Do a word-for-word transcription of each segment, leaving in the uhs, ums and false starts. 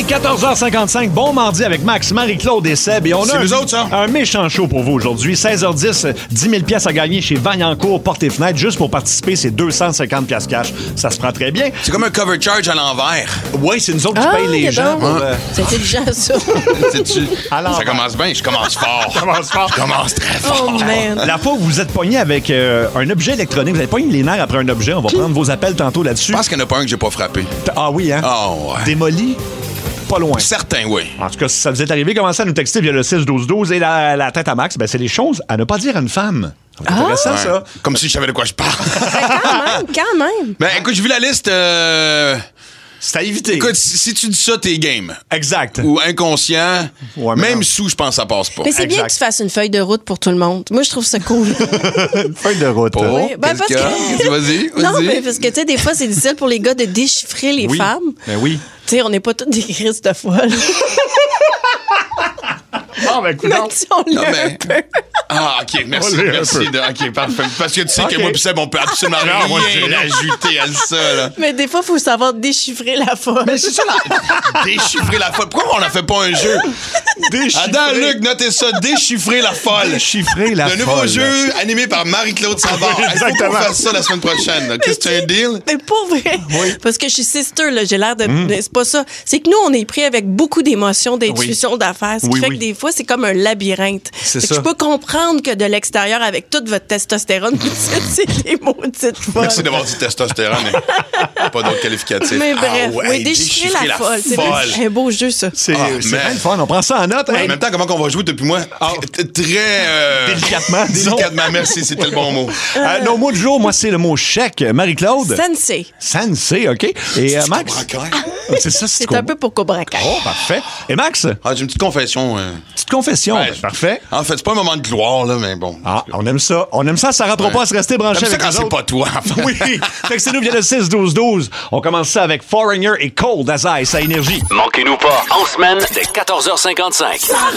Hey, quatorze heures cinquante-cinq, bon mardi avec Max, Marie-Claude et Seb. Et on C'est a nous un, autres, ça. un méchant show pour vous aujourd'hui. seize heures dix, dix mille piastres à gagner chez Vaillancourt, porte et fenêtre. Juste pour participer, c'est deux cent cinquante piastres cash. Ça se prend très bien. C'est comme un cover charge à l'envers. Oui, c'est nous autres qui Ah, payent les dis gens. donc. Pour, euh, C'est intelligent, ça. C'est-tu? À l'envers. Ça commence bien, je commence fort. commence fort. Je commence très fort. Oh, man. La fois où vous êtes pogné avec euh, un objet électronique, vous avez pogné les nerfs après un objet, on va prendre vos appels tantôt là-dessus. Je pense qu'il n'y en a pas un que j'ai pas frappé. Ah oui, hein? Ah ouais. Démoli? Pas loin. Certain, oui. En tout cas, si ça vous est arrivé, commencez à nous texter via le six douze douze. Et la, la tête à Max, ben, c'est les choses à ne pas dire à une femme. C'est intéressant, Ouais. ça. Comme si je savais de quoi je parle. Quand même, quand même. Ben, écoute, j'ai vu la liste. euh, C'est à éviter. Écoute, si, si tu dis ça, t'es game. Exact. Ou inconscient. Ouais, mais même non. sous, je pense que ça passe pas. Mais c'est bien Exact. que tu fasses une feuille de route pour tout le monde. Moi, je trouve ça cool. Une feuille de route. Oh, Oui, ben, qu'est-ce parce qu'il y a? que- Qu'est-ce- Vas-y, vas-y. Non, mais parce que, tu sais, des fois, c'est difficile pour les gars de déchiffrer les Oui. femmes. Ben oui. Tu sais, on n'est pas toutes des crises de folles. Ah, ben, écoute, Même si on Non, l'a mais- un peu. Ah, OK, merci, On l'est un merci. peu. De, OK, parfait. Parce que tu sais OK. que moi, pis Seb, on peut absolument Non, moi, rien j'ai- ajouter à ça, là. Mais des fois, il faut savoir déchiffrer la folle. Mais c'est ça, la... déchiffrer la folle. Pourquoi on n'en fait pas un jeu? Déchiffrer. Adam, Luc, notez ça. Déchiffrer la folle. Déchiffrer la Le nouveau folle. jeu animé par Marie-Claude Savard. Oui, Il faut exactement. qu'on fasse ça la semaine prochaine. là. Qu'est-ce que c'est un deal? Mais pour vrai, parce que je suis sister, là, j'ai l'air de. C'est pas ça. C'est que nous, on est pris avec beaucoup d'émotions, d'intuitions, d'affaires. Ce qui Oui, fait oui. que des fois, c'est comme un labyrinthe. C'est Fait que ça. je peux comprendre que de l'extérieur, avec toute votre testostérone, vous dites, c'est des maudites folles. Merci d'avoir dit testostérone, mais pas d'autres qualificatifs. Mais bref, Ah ouais, oui, déchiffrer, la, folle. C'est un beau jeu, ça. C'est Ah, c'est man. bien le fun. On prend ça en note. hein? En même temps, comment qu'on va jouer depuis moi? T- Très... euh, Délicatement, disons. Délicatement, merci, c'était le bon mot. Euh, nos mots du jour, moi, c'est le mot chèque. Marie-Claude? Sensei. Sensei, OK. Et euh, Max? C'est ça, c'est C'est un peu pour Cobra Kai. Oh, parfait. Et Max? Ah, j'ai une petite confession. euh. Petite confession. Ouais, Ben, parfait. En fait, c'est pas un moment de gloire, là, mais bon. Ah, on aime ça. On aime ça. Ça rentre Ouais. pas à se rester branché J'aime ça avec quand nous c'est autres. pas toi, enfin. Oui. Textez-nous via le six douze douze. On commence ça avec Foreigner et Cold as Ice à Énergie. Manquez-nous pas, en semaine, dès quatorze heures cinquante-cinq.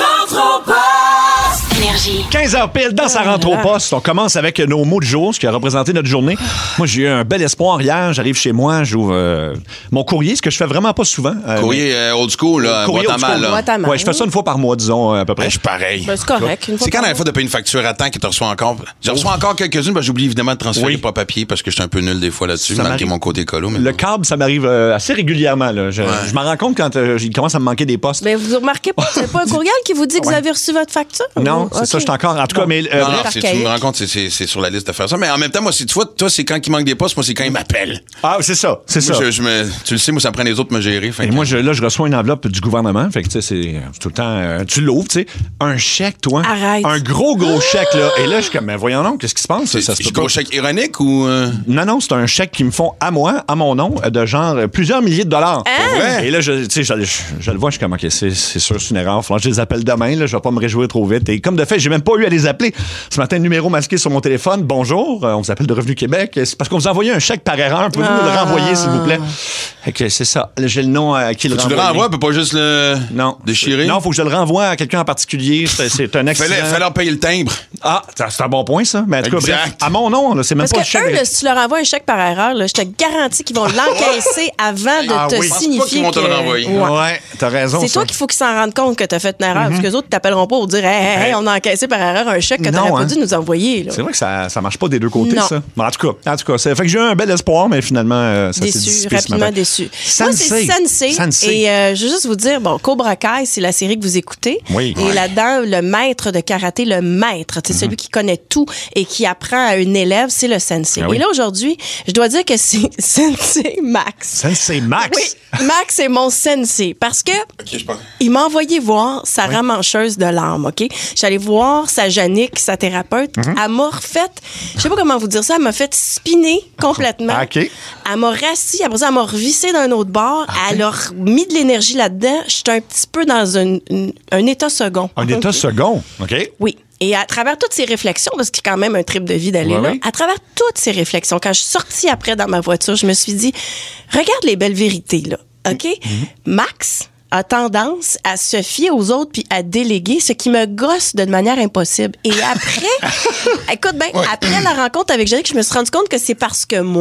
Énergie. quinze heures pile dans sa rentre au poste. On commence avec nos mots de jour, ce qui a représenté notre journée. Moi, j'ai eu un bel espoir hier. J'arrive chez moi, j'ouvre euh, mon courrier, ce que je fais vraiment pas souvent. Euh, Courrier euh, old school, là, Courrier boîte à old school. mal, là. Boîte à mais- mal. Ouais, je fais ça une fois par mois, disons, à peu près. Ben, je suis pareil. Ben, c'est correct. Une fois C'est quand par la mois. fois de payer une facture à temps que tu reçois encore? J'ai reçu encore quelques-unes, ben, j'oublie évidemment de transférer Oui. pas papier parce que je suis un peu nul des fois là-dessus, Ça malgré m'arrive. mon côté écolo. Mais Le bon. câble, ça m'arrive euh, assez régulièrement. Là. Je, je m'en rends compte quand euh, il commence à me manquer des postes. Mais vous remarquez pas, c'est pas un courriel qui vous dit que vous Ouais. avez reçu votre facture? Non, Ou- c'est OK. ça, je suis encore. En tout cas, Bon. mais. euh, Non, non, Bref. c'est- tu me rends compte, c'est- c'est c'est sur la liste de faire ça. Mais en même temps, moi, si tu vois, toi, c'est quand il manque des postes, moi, c'est quand il m'appelle. Ah, c'est ça, c'est Moi, ça. je, je me, tu le sais, moi, ça me prend les autres pour me gérer. Fait Et que- moi, je, là, je reçois une enveloppe du gouvernement. Fait que, tu sais, c'est c'est tout le temps. euh, tu l'ouvres, tu sais. Un chèque, toi. Arrête. Un gros, gros chèque, là. Et là, je suis comme, mais voyons donc, qu'est-ce qui se passe? c'est Ça se c'est peut pas. gros chèque ironique ou. euh, Non, non, c'est un chèque qu'ils me font à moi, à mon nom, euh, de genre euh, plusieurs milliers de dollars. Hein? Ouais. Et là, je, tu sais, je, je- je le vois, je suis comme, OK, c'est c'est sûr, c'est une erreur. Faut que je les appelle demain, là, je vais pas me réjouir trop vite. Et comme de fait, j'ai même pas eu à les appeler. Ce matin, numéro masqué sur mon téléphone. Bonjour, euh, on vous appelle de Revenu Québec. C'est parce qu'on vous a envoyé un chèque par erreur. Pouvez-vous nous le Ah. renvoyer, s'il vous plaît? Fait que c'est ça. Là, j'ai le nom à qui le Tu le renvoyer. renvoies, peut pas juste le Non. déchirer? Non, faut que je le renvoie à quelqu'un en particulier. C'est c'est un accident. Fallait, fallait leur payer le timbre. Ah, c'est c'est un bon point, ça. Mais en tout cas, Exact. bref, à mon nom, là, c'est même Parce pas le que chèque. eux, de- là, si tu leur envoies un chèque par erreur, là, je te garantis qu'ils vont l'encaisser avant de Ah te oui. Je pense pas signifier qu'ils vont te le que- renvoyer. Ouais. Ouais, t'as raison. C'est ça. toi qu'il faut qu'ils s'en rendent compte que tu as fait une erreur. Parce que les autres ne t'appelleront pas pour dire hey, hey, hey, on a encaissé par erreur un chèque que tu Non, n'aurais hein. pas dû nous envoyer. là. C'est vrai que ça, ça marche pas des deux côtés, Non. ça. Mais en tout cas, en tout cas, c'est- fait que j'ai eu un bel espoir, mais finalement, euh, ça s'est Déçu, dissipé ce rapidement matin. déçu. Sensei. Moi, c'est Sensei. Sensei. Et euh, je veux juste vous dire, bon, Cobra Kai, c'est la série que vous écoutez. Oui. Et Ouais. là-dedans, le maître de karaté, le maître, c'est celui qui connaît tout et qui apprend à une élève, c'est le Sensei. Ah oui. Et là, aujourd'hui, je dois dire que c'est Sensei Max. Sensei Max. Oui, Max est mon Sensei parce que Ok, je pense. il m'a envoyé voir sa ramancheuse de larmes, OK? J'allais voir sa Jannick, sa thérapeute. Mhm. Elle m'a refait, je sais pas comment vous dire ça, elle m'a fait spinner complètement. Ah, OK. Elle m'a rassis, après ça, elle m'a revissé d'un autre bord. Elle a mis de l'énergie là-dedans. J'étais un petit peu dans un, un- un état second. Un état OK? second. OK. Oui. Et à travers toutes ces réflexions, parce qu'il y a quand même un trip de vie d'aller Ouais, là, oui. à travers toutes ces réflexions, quand je suis sortie après dans ma voiture, je me suis dit, regarde les belles vérités, là. OK? Mm-hmm. Max a tendance à se fier aux autres puis à déléguer, ce qui me gosse de manière impossible. Et après, écoute bien, après la rencontre avec Jannick, je me suis rendu compte que c'est parce que moi,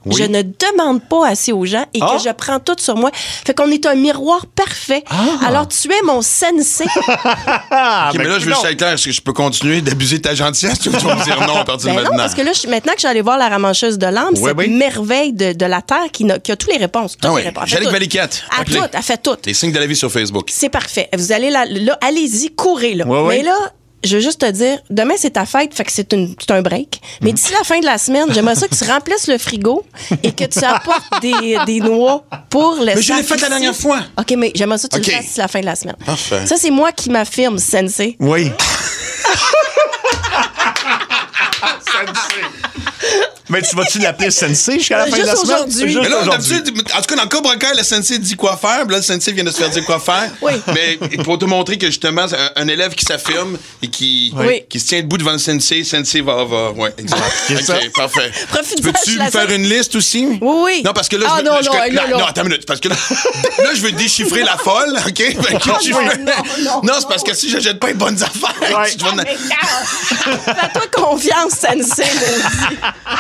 Oui. je ne demande pas assez aux gens et Ah. que je prends tout sur moi. Fait qu'on est un miroir parfait. Ah. Alors, tu es mon sensei. Ah, OK, mais là, je veux juste être clair. Est-ce que je peux continuer d'abuser de ta gentillesse ou tu vas me dire non à partir Ben de non, maintenant? parce que là, je- maintenant que j'allais voir la ramancheuse de l'âme, Ouais, cette oui. merveille de, de la Terre qui, n'a- qui a toutes les réponses. Toutes Ah les oui. réponses. Elle fait Jalic tout. Valiquette. À Appelez. tout, elle fait tout. Les signes de la vie sur Facebook. C'est parfait. Vous allez là, là allez-y, courez là. Ouais, ouais. Mais là, je veux juste te dire, demain c'est ta fête, fait que c'est, une, c'est un break. Mais Mhm. d'ici la fin de la semaine, j'aimerais ça que tu remplisses le frigo et que tu apportes des, des noix pour le Mais je l'ai sacrifier. fait la dernière fois. OK, mais j'aimerais ça que tu OK. le fasses d'ici la fin de la semaine. Parfait. Ça, c'est moi qui m'affirme, sensei. Oui. Mais tu vas-tu l'appeler Sensei jusqu'à la fin de la Juste semaine? aujourd'hui. Juste Mais là, aujourd'hui. d'habitude, en tout cas, dans Cobra Kai, le sensei dit quoi faire, puis là, le sensei vient de se faire dire quoi faire. Oui. Mais pour te montrer que justement, c'est un, un élève qui s'affirme et qui, Oui. qui se tient debout devant le sensei, sensei va, va, ouais, exact. C'est ça. OK, parfait. Profite-en, Peux-tu je me la faire sens. une liste aussi? Oui, oui. Non, parce que là, Ah, je veux, non, je- non, là, là, là. non, attends une minute, parce que là, là, je veux déchiffrer la folle, OK? Fait que je non, veux- non, non, non, c'est parce que si je jette pas les bonnes affaires, Ouais. tu vas en- Fais-toi confiance, sensei, maudit.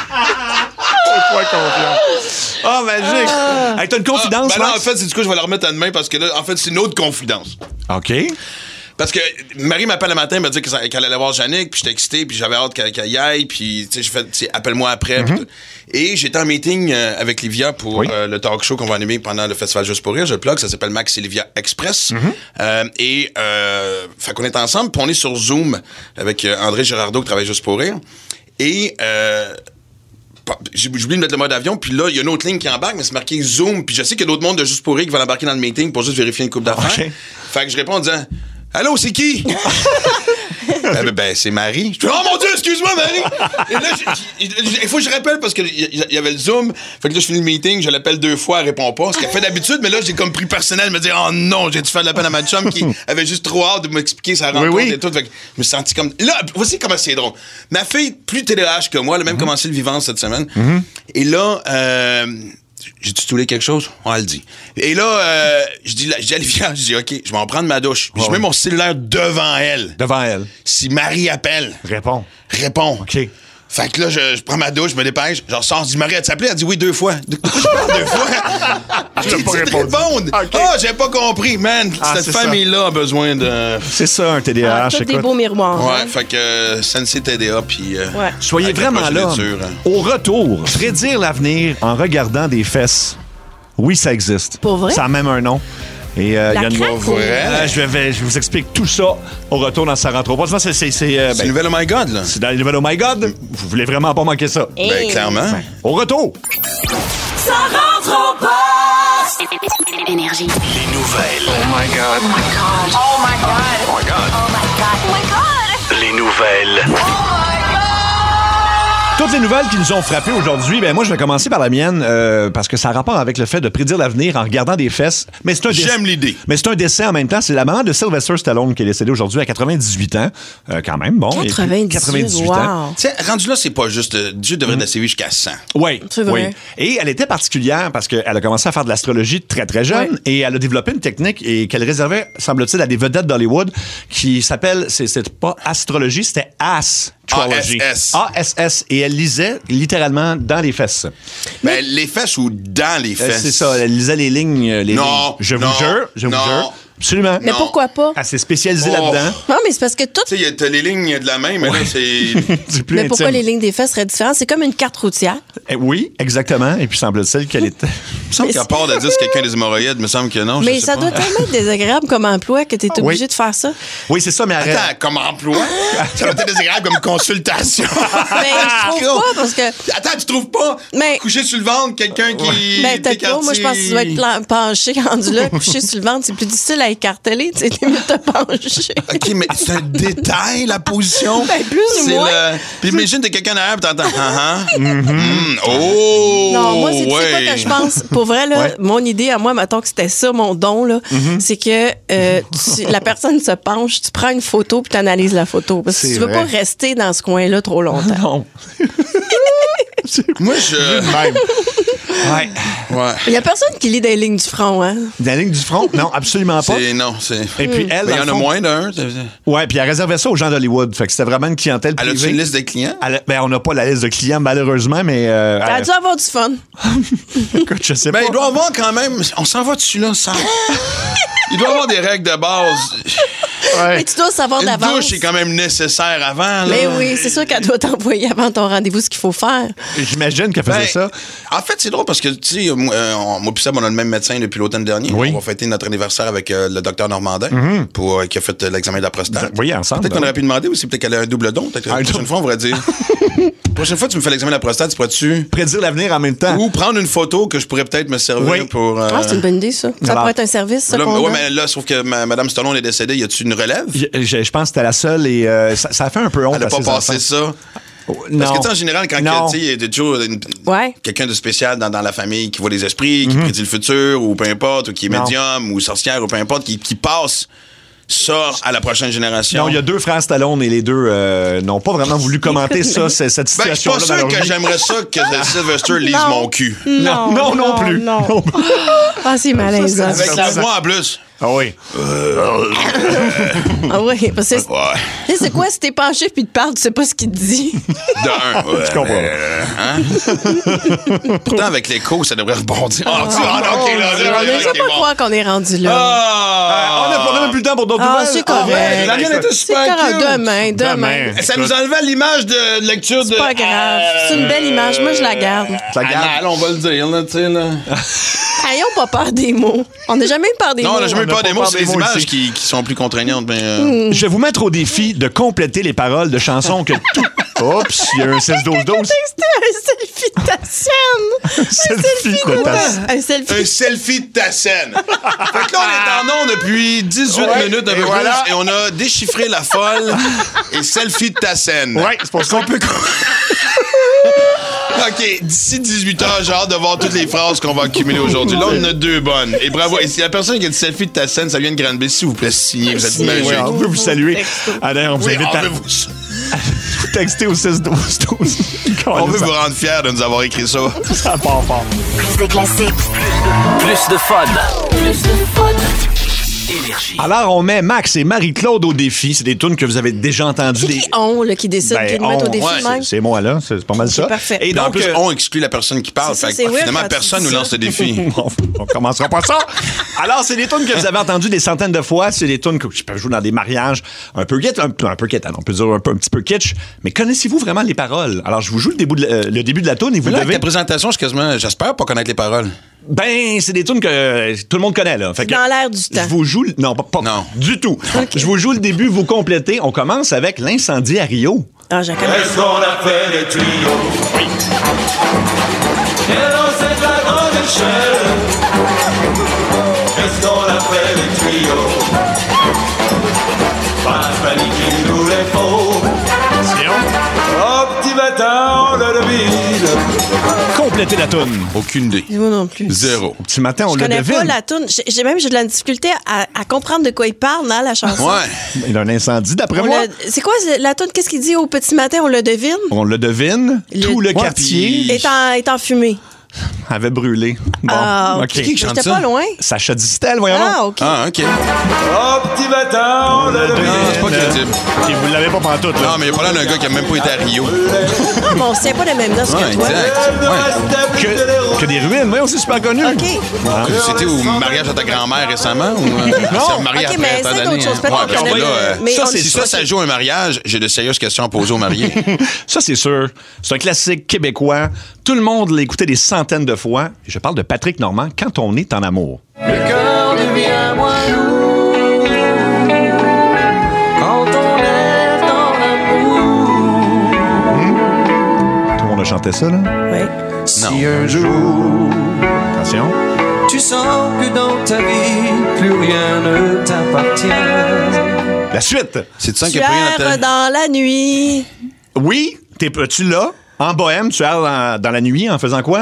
Fais-toi confiance. Ah, magique. Hey, t'as une confidence, Ben là, Max? en fait, c'est du coup, je vais la remettre à demain parce que là, en fait, c'est une autre confidence. OK. Parce que Marie m'appelle le matin, elle m'a dit que ça- qu'elle allait voir Yannick, puis j'étais excité, puis j'avais hâte qu'elle qu'elle y aille, puis tu sais, j'ai fait, tu sais, appelle-moi après. puis tout. Et j'étais en meeting euh, avec Livia pour Oui. euh, le talk show qu'on va animer pendant le Festival Juste pour rire. Je le plug, ça s'appelle Max et Livia Express. Euh, et, euh, fait qu'on est ensemble, puis on est sur Zoom avec euh, André Girardot qui travaille Juste pour rire. Et, euh, pas- j'ai j'ai oublié de mettre le mode avion, puis là, il y a une autre ligne qui embarque, mais c'est marqué Zoom, puis je sais qu'il y a d'autres mondes de Juste pour rire qui vont embarquer dans le meeting pour juste vérifier une coupe d'affaires. OK. Fait que je réponds en disant allô, c'est qui? ben, ben, c'est Marie. Je dis, oh mon Dieu, excuse-moi, Marie! Et là, j'ai- j'ai- il faut que je rappelle parce qu'il y, y avait le Zoom. Fait que là, je finis le meeting, je l'appelle deux fois, elle répond pas. Ce qu'elle fait d'habitude, mais là, j'ai comme pris personnel, me dire, oh non, j'ai dû faire de la peine à ma chum qui avait juste trop hâte de m'expliquer sa rencontre oui. et tout. Fait que je me suis senti comme. Là, voici comment c'est drôle. Ma fille, plus T D A H que moi, elle a même commencé le vivant cette semaine. Et là, euh, j'ai-tu toulé quelque chose? On le dit. Et là, euh, je dis, je dis à Olivia, je dis, OK, je vais en prendre ma douche. Puis je mets mon cellulaire devant elle. Devant elle. Si Marie appelle, Réponds. réponds. OK. Fait que là, je, je prends ma douche, je me dépêche, j'en sors, je dis, Marie, as-tu appelé? Elle dit oui deux fois. De quoi je parle deux fois? Tu J'ai l'as pas dit de répondu. répondre. OK. Ah, j'ai pas compris, man. Ah, Cette c'est ça. famille-là a besoin de. C'est ça, un T D A Ah, H. tous des écoute. beaux miroirs. Ouais, hein. fait que euh, Sensei T D A, puis. euh, Ouais. Soyez avec la vraiment là. progéniture, hein. Au retour, prédire l'avenir en regardant des fesses. Oui, ça existe. Pour vrai? Ça a même un nom. Et euh, La il y a une craque ou- vrai? Euh, je, vais, je vous explique tout ça au retour dans sa rentre au poste. C'est, c'est, c'est, euh, C'est ben, une nouvelle Oh my God, là. c'est dans les nouvelles Oh My God. Vous voulez vraiment pas manquer ça. Hey. Ben, clairement. Au retour. Les Énergie. nouvelles. Oh my God. Oh my God. Oh my God. Oh my God. Oh my God. Oh my God. Les nouvelles. Toutes les nouvelles qui nous ont frappés aujourd'hui, ben moi je vais commencer par la mienne euh, parce que ça a rapport avec le fait de prédire l'avenir en regardant des fesses. Mais c'est un décès- J'aime l'idée. Mais c'est un décès en même temps. C'est la maman de Sylvester Stallone qui est décédée aujourd'hui à quatre-vingt-dix-huit ans. Euh, quand même, bon. Et puis, quatre-vingt-dix-huit, quatre-vingt-dix-huit ans. wow. Tu sais, rendu là, c'est pas juste. euh, Dieu devrait laisser vivre jusqu'à cent. Oui, C'est vrai. oui. Et elle était particulière parce qu'elle a commencé à faire de l'astrologie très, très jeune Ouais. et elle a développé une technique et qu'elle réservait, semble-t-il, à des vedettes d'Hollywood qui s'appelle, c'est, c'est pas astrologie, c'était astrology. A S S. A S S. Et elle lisait littéralement dans les fesses. Ben, les fesses ou dans les Euh, fesses? C'est ça, elle lisait les lignes. euh, Les Non, lignes. Je non, vous jure, je non. vous jure. Absolument. Mais Non. pourquoi pas? Elle s'est spécialisée Oh. là-dedans. Non, mais c'est parce que tout. Tu sais, y a- t'as les lignes de la main, mais là, c'est. C'est plus Mais pourquoi intime. les lignes des fesses seraient différentes? C'est comme une carte routière. Eh oui, exactement. Et puis semble-t-il qu'elle était. Il me semble qu'à part de dire que quelqu'un des hémorroïdes, il me semble que non. je Mais sais ça pas. doit tellement être désagréable comme emploi que tu es obligé de faire ça. Oui, c'est ça, mais arrête. Attends, comme emploi? Ça doit être désagréable comme consultation. Mais je trouve pas parce que. Attends, tu trouves pas? Mais- Coucher sur le ventre, quelqu'un qui. Ben, peut-être pas. Moi, je pense que tu dois être plan- penché rendu là, couché sur le ventre. C'est plus difficile à écarteler. Tu sais, t'es mieux de te pencher. OK, mais c'est un détail, la position. Ben, plus ou C'est moins. le- Puis imagine, t'es quelqu'un derrière, puis t'entends. Ah, ah. Mm, oh! Non, moi, c'est tu sais ouais. quoi que je pense. Pour vrai, là, Ouais. mon idée à moi, mettons que c'était ça, mon don, là, c'est que euh, tu- la personne se penche, tu prends une photo puis tu analyses la photo. Parce que C'est tu veux vrai. pas rester dans ce coin-là trop longtemps. Non. Moi, je... Même. Ouais. Ouais. Il y a personne qui lit des lignes du front, hein? Dans la ligne du front? Non, absolument pas. C'est... Non, c'est... Et puis elle, Mais il y dans en le a fond- moins d'un. Ouais, puis elle réservait ça aux gens d'Hollywood. Fait que c'était vraiment une clientèle Elle privée. a-tu une liste de clients? Elle a- ben, on n'a pas la liste de clients, malheureusement, mais... Euh, Elle a elle- dû avoir du fun. écoute, je sais Ben, pas. il doit y avoir quand même... On s'en va dessus, là, ça... Il doit y avoir des règles de base. Ouais. Mais tu dois savoir Une d'avance. douche est quand même nécessaire avant, là. Mais oui, c'est sûr qu'elle doit t'envoyer avant ton rendez-vous ce qu'il faut faire. J'imagine qu'elle faisait Ben, ça. En fait, c'est drôle parce que, tu sais, moi, euh, on- moi pis Seb, on a le même médecin depuis l'automne dernier. Oui. On va fêter notre anniversaire avec euh, le docteur Normandin pour, euh, qui a fait euh, l'examen de la prostate. Oui, ensemble. Peut-être qu'on aurait pu demander aussi, peut-être qu'elle a un double don. Peut-être que la Un prochaine double. fois, on pourrait dire... La prochaine fois que tu me fais l'examen de la prostate, tu pourrais-tu... Prédire l'avenir en même temps. Ou prendre une photo que je pourrais peut-être me servir Oui. pour... euh, Ah, c'est une bonne idée, ça. Ça Alors, pourrait être un service, ça, là, qu'on ouais, a. mais là, sauf que ma- Mme Stallone est décédée. Y a-tu une relève? Je, je- je pense que c'était la seule et euh, ça, ça a fait un peu honte Elle n'a à pas ses passé enfants. ça. Oh, Parce non. que, tu sais, en général, quand Non. tu sais, il y a toujours une- Ouais. quelqu'un de spécial dans, dans la famille qui voit les esprits, qui prédit le futur, ou peu importe, ou qui est Non. médium, ou sorcière, ou peu importe, qui, qui passe ça à la prochaine génération. Non, il y a deux frères Stallone et les deux euh, n'ont pas vraiment voulu commenter ça, c'est- cette Ben, je suis situation-là. pas dans sûr leur que vie. j'aimerais ça que Sylvester lise Non. mon cul. Non, non, non plus. Non. Non plus. Ah, c'est malaisant. Avec la voix en plus. Ah oui. Ah oui, parce que c'est- Ouais. tu sais, c'est quoi si t'es penché puis tu parles, tu sais pas ce qu'il te dit. De un. Ouais, Je comprends. euh, hein? Pourtant, avec l'écho, ça devrait rebondir. Ah, tu- ah, non, ok, là, là, Je là, ne ok, sais pas bon. croire qu'on est rendu là. Ah! on n'a pas même plus le temps pour d'autres Ah, nouvelles. c'est correct. ouais, La mienne était C'est super correct. cute. Demain, demain. Demain. Ça nous enlevait l'image de lecture de... C'est pas grave. C'est une belle image. Moi, je la garde. Ça garde. Anal, on va le dire, là, tu sais, là. Ayons pas peur des mots. On n'a jamais eu peur des Non, mots. on n'a jamais eu On a peur pas des mots, peur c'est des les mots images ici. qui, qui sont plus contraignantes. Mais, euh, Je vais vous mettre au défi de compléter les paroles de chansons que tout... Oups, il y a un six douze douze. C'était un selfie de ta scène. Selfie de ta scène. Un selfie. un selfie de ta scène. Fait que là, on est en ondes depuis dix-huit Ouais, minutes, un et peu voilà. plus, et on a déchiffré la folle et selfie de ta scène. Ouais, c'est pour ça. qu'on peut... OK, d'ici dix-huit heures, j'ai hâte de voir toutes les phrases qu'on va accumuler aujourd'hui. Là, on en a deux bonnes. Et bravo. Et si la personne qui a dit selfie de ta scène, ça vient de Granby, s'il vous plaît, signez. Vous êtes Signez, magique. Ouais, on veut vous saluer. Texto. Ah, d'ailleurs, on vous Oui, invite on à veut vous... vous texter au six douze douze. on veut vous rendre fiers de nous avoir écrit ça. Ça part fort. Plus de classiques. Plus de fun. Plus de fun. Énergie. Alors, on met Max et Marie-Claude au défi. C'est des tunes que vous avez déjà entendues. C'est qui on là, qui décide Ben, qui nous met on- au défi ouais, même? C'est moi, là. C'est pas mal ça. parfait. Et Et en donc, plus, euh, on exclut la personne qui parle. C'est ça, Fait que, c'est weird finalement, quand tu personne dis nous ça. lance le défi. on, on commencera pas ça. Alors, c'est des tunes que vous avez entendues des centaines de fois. C'est des tunes que je peux jouer dans des mariages un peu guettes, un, peu- un peu quête, on peut dire un, peu, un petit peu kitsch. Mais connaissez-vous vraiment les paroles? Alors, je vous joue le début de, euh, le début de la tune et vous Là, avec devez... ta présentation, je suis quasiment, j'espère pas connaître les paroles. Ben, c'est des tunes que euh, tout le monde connaît, là. Fait C'est que dans l'air du temps. Je vous joue... le- Non, pas, pas Non. du tout. Je vous joue le début, vous complétez. On commence avec l'incendie à Rio. Ah, j'ai connais. Est-ce qu'on a fait les tuyaux? Oui. Et dans cette la grande échelle, est-ce qu'on a fait les tuyaux? Pas de panique, il nous les faut. Au petit matin, on le devine. Complétez la tune. Aucune idée. Moi non plus. Zéro. Petit matin, on Je le connais devine. pas la toune. J'ai j'ai même j'ai de la difficulté à, à comprendre de quoi il parle dans la chanson. Ouais. Il y a un incendie, d'après On moi. le- C'est quoi c'est- la toune? Qu'est-ce qu'il dit au petit matin? On le devine? On le devine. Le- Tout le Ouais, quartier Est en, est en fumée. avait brûlé. Bon, Ah, OK. ok. Qui qui chante J'étais ça? pas loin. Sacha Distel, voyons. Ah, OK. Ah, OK. Au petit matin, on le Non, devine. c'est pas crédible. Et vous l'avez pas pantoute, là. Non, mais il y a pas l'air d'un gars qui a même pas été à Rio. Ah, mais on se tient pas les mêmes notes Ouais, que toi. exact. Le Ouais. reste plus de l'héros. Que, que des ruines, oui, aussi super connu. OK. C'était au mariage à ta grand-mère récemment? Ou, euh, c'est marié OK, après mais tant essaie d'années, d'autres choses. hein? Peut-être Ouais, qu'on parce que connaît là, le- euh, mais ça, on- si ça, ça joue à un mariage, j'ai de sérieuses questions à poser au marié. Ça, c'est sûr. C'est un classique québécois. Tout le monde l'a écouté des centaines de fois. Et je parle de Patrick Normand, Quand on est en amour. Le cœur devient moins lourd quand on est dans l'amour. Tout le monde a chanté ça, là. Oui. Si un jour Attention. tu sens que dans ta vie plus rien ne t'appartient. La suite. C'est ça qui a pris Tu erres notre... dans la nuit. Oui, t'es, tu l'as. En bohème, tu erres dans, dans la nuit en faisant quoi?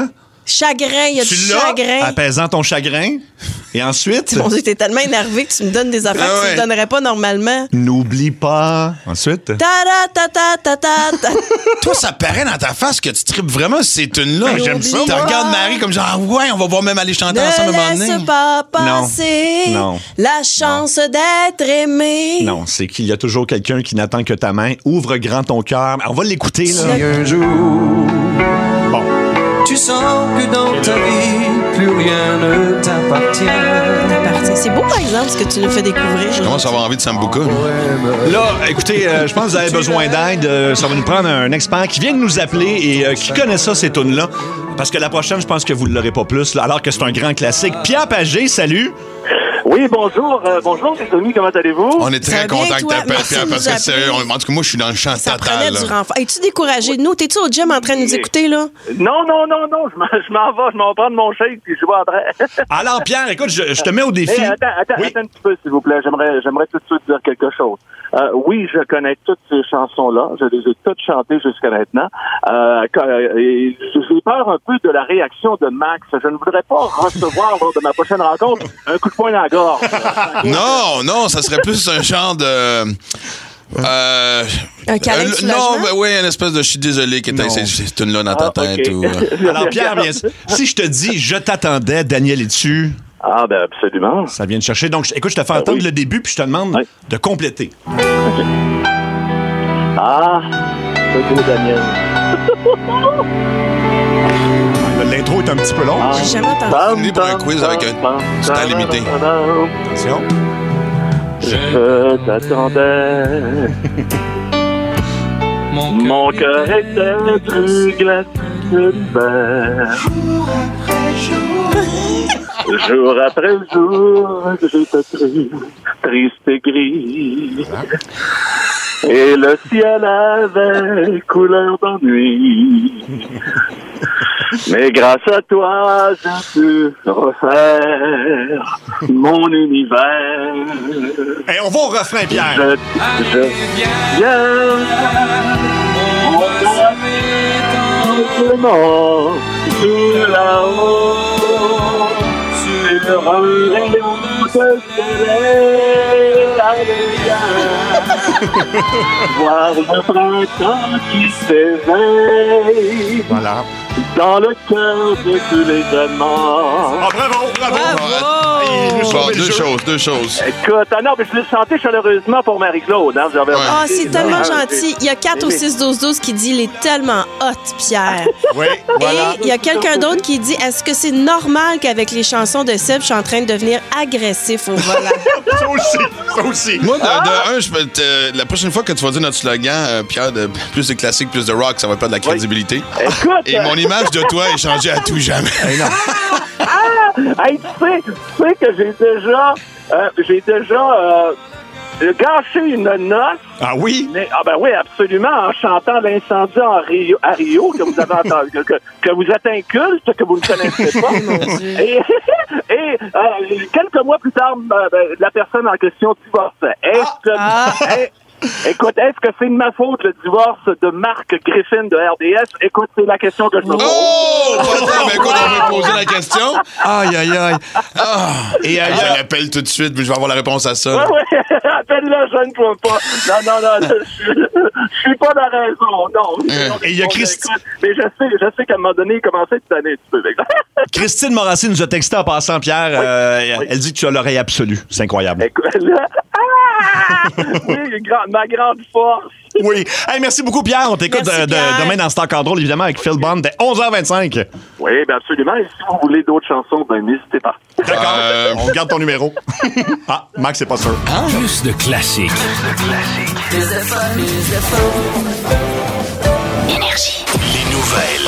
Chagrin, il y a Tu du l'as, chagrin. apaisant ton chagrin. Et ensuite, Mon Dieu, t'es tellement énervé que tu me donnes des affaires Ah que tu ouais. me donnerais pas normalement. n'oublie pas. Ensuite, Ta ta ta ta ta ta. Toi, ça paraît dans ta face que tu tripes vraiment ces tunes-là. Ben, j'aime ça, Tu moi. regardes Marie comme genre, ouais, on va voir même aller chanter ensemble à un moment Ne donné. laisse pas passer Non. Non. la chance d'être aimé. non, c'est qu'il y a toujours quelqu'un qui n'attend que ta main. Ouvre grand ton cœur. On va l'écouter, là. Si un jour Bon. tu sens que dans ta vie plus rien ne t'appartient, T'appartiens. C'est beau, par exemple, ce que tu nous fais découvrir. Je commence à avoir envie de Sambuca. Là, écoutez, euh, je pense que vous avez besoin d'aide. Euh, ça va nous prendre un expert qui vient de nous appeler et euh, qui connaît ça, ces tunes-là. Parce que la prochaine, je pense que vous ne l'aurez pas plus, là, alors que c'est un grand classique. Pierre Pagé, salut. Oui, bonjour. Euh, bonjour, c'est Tommy. Comment allez-vous? On est Ça va très bien, content que toi? t'appelles, Merci Pierre, de parce nous que c'est, appeler. on- en tout cas, moi, je suis dans le champ Ça prenait total. du là. renfort. Es-tu découragé de nous? T'es-tu au gym en train de nous écouter, là? Non, non, non, non. Je m'en, je m'en vais. Je m'en vais prendre mon shake puis je vais après. Alors, Pierre, écoute, je, je te mets au défi. Hey, attends, attends, Oui. attends un petit peu, s'il vous plaît. J'aimerais, j'aimerais tout de suite dire quelque chose. Euh, oui, je connais toutes ces chansons-là. Je les ai toutes chantées jusqu'à maintenant. Euh, quand- euh, et j'ai peur un peu de la réaction de Max. Je ne voudrais pas recevoir lors de ma prochaine rencontre un coup de poing dans la gorge. Non, non, ça serait plus un genre de... Euh, Un câlin de euh, soulagement? non, ben oui, une espèce de je suis désolé que t'aies Non. ces, ces tunes-là dans ta Ah, tête. ok. Ou, euh. Alors, Pierre, bien, si je te dis « Je t'attendais », Daniel est-tu? Ah, ben absolument. Ça vient de chercher. Donc, écoute, je te fais entendre oui. le début, puis je te demande Oui. de compléter. Ah, c'est beau, Daniel. L'intro est un petit peu long. Ah. J'ai jamais entendu. Bam, Venu pour un bam, quiz avec un bam, temps bam, limité. bam, bam. Attention. Je t'attendais. Mon cœur était plus glacé que l'hiver. Jour après jour, je t'ai cru triste et gris. Et le ciel avait couleur d'ennui. Mais grâce à toi, j'ai pu refaire mon univers. Et on va au refrain, Pierre. Je, je viens, simplement tout là-haut, sur un rayon de soleil, alléluia. Voir le printemps qui s'éveille Voilà. dans le cœur de tous les amants. Ah, bravo, bravo. Bravo! Il nous Bon, sauve le deux jeu. choses, deux choses. Écoute, ah non, mais je l'ai chanté chaleureusement pour Marie-Claude. Hein, j'avais Ouais. Ah, c'est tellement Ah, gentil. Il y a quatre au six douze douze qui dit « Il est tellement hot, Pierre ». Oui, voilà. Et il y a quelqu'un d'autre qui dit « Est-ce que c'est normal qu'avec les chansons de Seb, je suis en train de devenir agressif au volant? Ça aussi, ça aussi. Moi, de, de un, je peux te- la prochaine fois que tu vas dire notre slogan, euh, Pierre, de plus de classique, plus de rock, ça va perdre de la crédibilité. Écoute, Et mon image de toi est changée à tout jamais. hey, tu sais, tu sais que j'ai déjà, euh, j'ai déjà euh, gâché une noce. Ah oui? Mais, ah ben oui, absolument, en chantant l'incendie en Rio, à Rio, que vous avez entendu, que, que, que vous êtes inculte, que vous ne connaissez pas. et et euh, quelques mois plus tard, ben, ben, la personne en question divorçait. Est-ce que, Ah. est- écoute, est-ce que c'est de ma faute le divorce de Marc Griffin de R D S? Écoute, c'est la question que je me pose. Oh! Attends, mais écoute, on va poser la question. Aïe, aïe, aïe. Ah! Et Ah, euh, je l'appelle tout de suite, mais je vais avoir la réponse à ça. Ouais, ouais, appelle-le, je ne crois pas. Non, non, non, je, je suis pas dans la raison, non. Et il y a Christ- Écoute, mais je sais, je sais qu'à un moment donné, il commençait à te donner un petit peu. Christine Morassé nous a texté en passant, Pierre. Euh, Oui. Elle dit que tu as l'oreille absolue. C'est incroyable. Écoute, là, ah! Oui, grand- ma grande force. Oui. Hey, merci beaucoup, Pierre. On t'écoute Merci, de- de- Pierre. demain dans Star Drôle, évidemment, avec Phil Bond dès onze heures vingt-cinq. Oui, bien absolument. Et si vous voulez d'autres chansons, ben n'hésitez pas. D'accord. Euh, On garde ton numéro. Ah, Max, c'est pas sûr. Plus de classiques. Plus de fun, plus de fun. Énergie. Les nouvelles.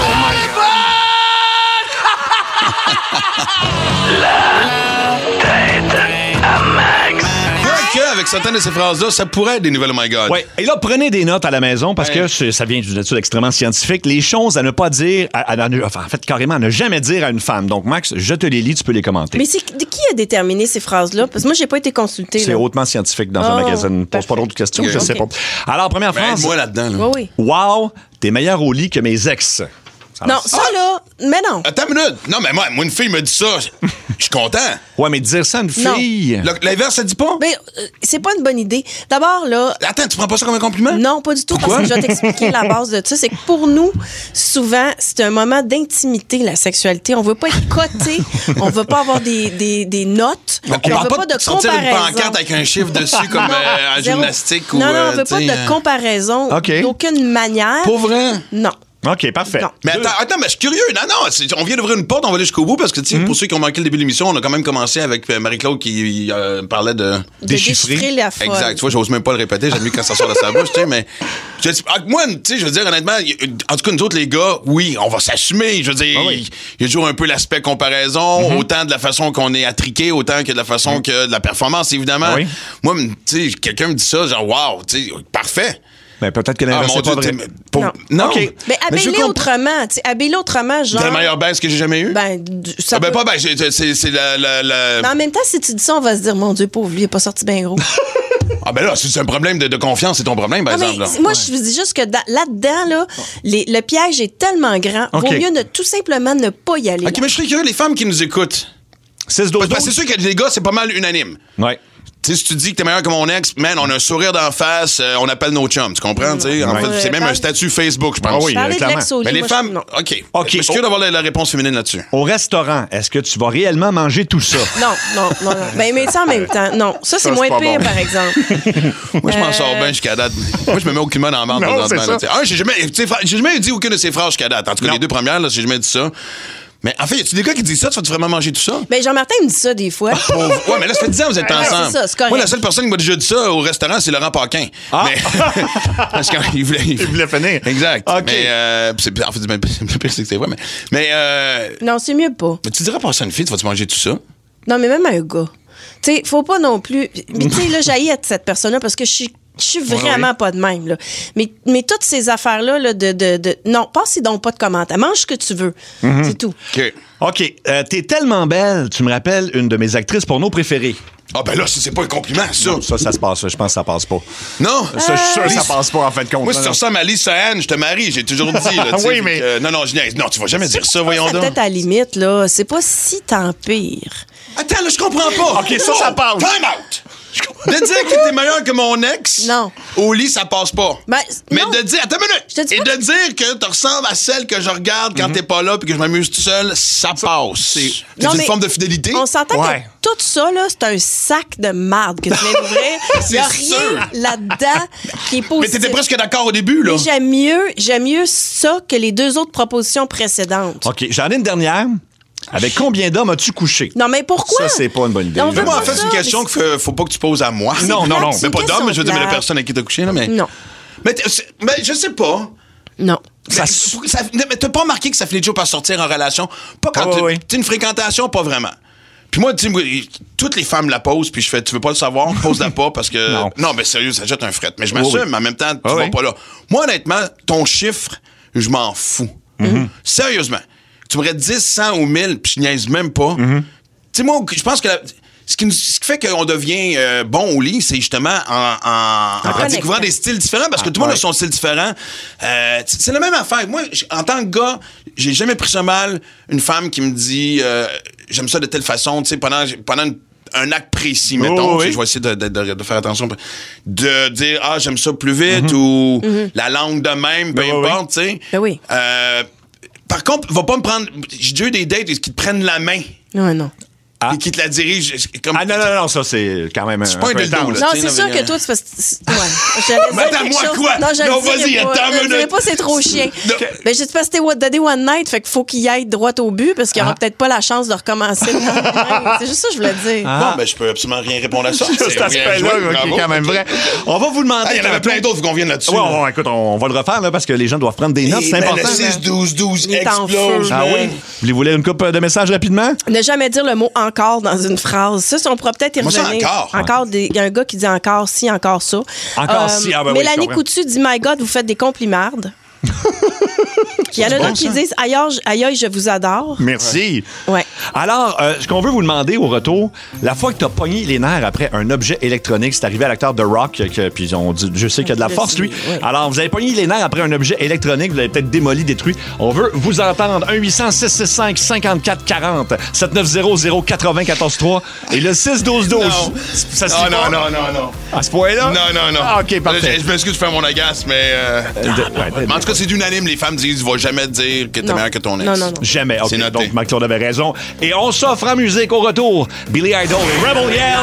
Quoique, avec certaines de ces phrases-là, ça pourrait être des nouvelles Oh My God. Oui. Et là, prenez des notes à la maison parce Ouais. que c'est- ça vient d'une étude extrêmement scientifique. Les choses à ne pas dire, à, à ne- enfin, en fait, carrément, à ne jamais dire à une femme. Donc, Max, je te les lis, tu peux les commenter. Mais c'est qui a déterminé ces phrases-là? Parce que moi, j'ai pas été consultée. C'est là. hautement scientifique dans Oh, un magazine. Pose pas parfait. d'autres questions, Ok. je sais Ok. pas. Alors, première Ben, phrase. moi là-dedans. Là. Oui, oui. Wow, t'es meilleur au lit que mes ex. Ça Non, va- ça, là, Mais non. Attends une minute. Non, mais moi, moi une fille me dit ça. Je suis content. Ouais, mais dire ça à une fille... Le- L'inverse, ça dit pas? Mais euh, c'est pas une bonne idée. D'abord, là. Attends, tu prends pas ça comme un compliment? Non, pas du tout. Pourquoi? Parce que je vais t'expliquer la base de ça. C'est que pour nous, souvent, c'est un moment d'intimité, la sexualité. On veut pas être coté. On veut pas avoir des, des, des notes. Okay. On On veut parle pas de sortir une comparaison. pancarte avec un chiffre dessus comme euh, en Zéro. gymnastique ou... Non, non, on euh, veut pas t'sais, de euh, comparaison OK. d'aucune manière. Pour vrai? Non. OK, parfait. Non. Mais attends, attends, mais je suis curieux. Non, non, c'est- on vient d'ouvrir une porte, on va aller jusqu'au bout parce que, tu sais, pour ceux qui ont manqué le début de l'émission, on a quand même commencé avec euh, Marie-Claude qui euh, parlait de. De Déchiffrer. déchiffrer la folle. Exact. Tu vois, j'ose même pas le répéter. J'aime mieux quand ça sort de sa bouche, tu sais, mais. je- ah, moi, tu sais, je veux dire, honnêtement, y- en tout cas, nous autres, les gars, oui, on va s'assumer. Je veux dire, Ah il oui. y a toujours un peu l'aspect comparaison, autant de la façon qu'on est attriqué, autant que de la façon que de la performance, évidemment. Ah oui. Moi, tu sais, quelqu'un me dit ça, genre, wow, tu sais, parfait. Ben, peut-être que Ah, l'inverse, mon c'est pas Dieu, vrai. t'es- pour- Non. non. OK. Mais Mais je habille-les comprends- autrement. tu sais, Habille-les autrement, genre. C'est la meilleure baisse que j'ai jamais eue? Ben, du- ça Ah ben peut- pas, ben, c'est- c'est c'est la... la, la- Mais en même temps, si tu dis ça, on va se dire, mon Dieu, pauvre, lui, il est pas sorti bien gros. Ah ben là, si c'est un problème de, de confiance, c'est ton problème, par Non, mais exemple. là. moi, je vous dis juste que da- là-dedans, là, les- le piège est tellement grand. OK. Vaut mieux ne, tout simplement ne pas y aller. OK, mais je serais curieux, les femmes qui nous écoutent. six Parce douze que c'est sûr que les gars, c'est pas mal unanime. Ouais. Tu sais, si tu dis que t'es meilleur que mon ex, man, on a un sourire d'en face, euh, on appelle nos chums, tu comprends? tu sais? En Ouais. fait, c'est même Parle- un statut Facebook, je pense. Ah oui. Parler de clairement. l'ex au lit, Mais les moi, je- femmes, non. OK. OK. Je suis curieux d'avoir la, la réponse féminine là-dessus. Au restaurant, est-ce que tu vas réellement manger tout ça? Non, non, non, non. Ben, mais ça en même temps, non. Ça, c'est Ça, moins c'est pas pire, bon. par exemple. Moi, je m'en Euh, sors bien jusqu'à date. Moi, je me mets au climat dans la bande Non, présentement, c'est là, ça. tu sais. Un, j'ai jamais, tu sais, fra- j'ai jamais dit aucune de ces phrases jusqu'à date. En tout cas, Non. les deux premières, là, j'ai jamais dit ça. Mais en fait, y a-tu des gars qui disent ça? Tu vas-tu vraiment manger tout ça? Ben, Jean-Martin me dit ça des fois. Pauvre. Ouais, mais là, ça fait dix ans que vous êtes Ouais, ensemble. c'est ça, c'est correct. Moi, la seule personne qui m'a déjà dit ça au restaurant, c'est Laurent Paquin. Ah. Mais, parce qu'il voulait, Il voulait finir. Exact. OK. Mais, euh, c'est, en fait, c'est même pas- c'est pire, c'est que c'est vrai, mais, mais, euh, Non, c'est mieux pas. mais tu dirais pas ça à une fille, tu vas-tu manger tout ça? Non, mais même un gars. Tu sais, faut pas non plus. Mais tu sais, là, j'haïs être cette personne-là parce que je suis. Je suis vraiment pas de même, là. Mais, mais toutes ces affaires-là, là, de, de, de. Non, passe donc pas de commentaires. Mange ce que tu veux. C'est tout. OK. OK. Euh, t'es tellement belle, tu me rappelles une de mes actrices porno préférées. Ah, ben là, ça, c'est pas un compliment, ça. Non, ça, ça se passe. Je pense que ça passe pas. Non? Ça, je suis sûr que ça Lise- passe pas, en fin de compte. Moi, si tu Non, ressembles à Lisa Anne, je te marie, j'ai toujours dit. Là, tu sais, Oui, fait mais- que, non, non, je niaise. Non, tu vas jamais dire ça, voyons Ça, donc. peut-être à la limite, là. C'est pas si tant pire. Attends, là, je comprends pas. OK, ça, ça passe. Time out. De dire que t'es meilleur que mon ex, Non. au lit, ça passe pas. Ben, Mais non. de dire, attends une minute, Je te dis et pas de dire que tu ressembles à celle que je regarde quand t'es pas là puis que je m'amuse tout seul, ça passe. C'est Non, une mais forme de fidélité. On s'entend Ouais. que tout ça, là, c'est un sac de marde que tu viens d'ouvrir. Il n'y a C'est sûr. rien là-dedans qui est Mais positif. t'étais presque d'accord au début, là. Mais j'aime mieux, j'aime mieux ça que les deux autres propositions précédentes. OK, j'en ai une dernière. Avec combien d'hommes as-tu couché? Non, mais pourquoi? Ça, c'est pas une bonne idée. On veut Moi, en pas fait, c'est une ça, question mais qu'il faut, faut pas que tu poses à moi. Non, non, non. C'est Mais une pas question d'homme, je veux dire, mais la plate. personne avec qui t'as couché, là, mais. Non. Mais, t'es- c'est- mais je sais pas. Non. Ça, Ça- ça- mais t'as pas remarqué que ça finit toujours par sortir en relation? Pas quand Ah, tu oui, oui. t'sais, une fréquentation, pas vraiment. Puis moi, tu sais, moi, toutes les femmes la posent, puis je fais, tu veux pas le savoir, pose-la pas parce que. Non. Non, mais sérieux, ça jette un fret. Mais je m'assume, Oui, oui. mais en même temps, tu Ah, vas oui. pas là. Moi, honnêtement, ton chiffre, je m'en fous. Mm-hmm. Sérieusement. Tu m'aurais dix, cent ou mille, puis je niaise même pas. Mm-hmm. Tu sais, moi, je pense que la- ce, qui nous- ce qui fait qu'on devient euh, bon au lit, c'est justement en, en, en connectant. découvrant des styles différents, parce que tout le monde a son style différent. Euh, c'est c'est la même affaire. Moi, j- en tant que gars, j'ai jamais pris ça mal, une femme qui me dit euh, j'aime ça de telle façon, tu sais, pendant, pendant une- un acte précis, mettons. Oh, oui. Tu sais, je vais essayer de, de- de- de faire attention. De dire, ah, j'aime ça plus vite, ou la langue de même, peu Ben oui, importe, tu sais. Ben oui. Euh, par contre, va pas me prendre. J'ai déjà eu des dates qui te prennent la main Non, non. et qui te la dirigent. Comme, Ah non, non, non, ça, c'est quand même un, C'est pas un peu dildo, intense. là. Non, tu sais, c'est là, sûr mais, que toi, c'est parce que. c'est- Ouais. J'allais dire Mais attends, quelque moi, chose. quoi? Non, je le Non, dirai vas-y, pas. attends une Je le dirai minute. pas, c'est trop chien. Non. Ben, j'ai dit parce que c'était Daddy One Night, fait qu'il faut qu'il aille droit au but parce qu'il aura peut-être pas la chance de recommencer le lendemain. C'est juste ça que je voulais dire. Bon, ben, je peux absolument rien répondre à ça. Cet C'est bien aspect-là, joué, qui bravo. est quand même vrai. On va vous demander. Ah, il y en avait tantôt- plein d'autres, faut qu'on vienne là-dessus. Ouais, là. on, va- écoute, on, on va le refaire là, parce que les gens doivent prendre des notes, Et c'est ben, important. Le six douze douze Il est en explose. feu. Ah man. oui? Vous voulez une coupe de messages rapidement? Ne jamais dire le mot encore dans une phrase. Ça, on pourra peut-être y Moi, ça, revenir. encore. Encore, des- il y a un gars qui dit encore ci, encore ça. Encore ci, ah ben oui, je Mélanie comprends. Coutu dit My God, vous faites des complimardes. Il y en a d'autres qui disent aïe, aïe, je vous adore. Merci. Ouais. Alors, euh, ce qu'on veut vous demander au retour, la fois que tu as pogné les nerfs après un objet électronique, c'est arrivé à l'acteur The Rock, que, puis on dit, je sais qu'il a de la force, lui. Ouais. Alors, vous avez pogné les nerfs après un objet électronique, vous l'avez peut-être démoli, détruit. On veut vous entendre. un huit cents six six cinq cinquante-quatre quarante, sept neuf zéro zéro quatre-vingt quatorze trois et le six douze douze. Non. Ça se Non, dit non, pas? non, non, non. À ce point-là? Non, non, non. Ah, OK, parfait. Je, je m'excuse de faire mon agace, mais... Euh, Euh, de- ouais, mais en tout cas, c'est unanime. Les femmes disent, va jamais te dire que t'es Non. meilleur que ton ex. Non, non, non. Jamais. OK, C'est noté. donc, Marc-Claude avait raison. Et on s'offre en musique au retour. Billy Idol et Rebel Yell.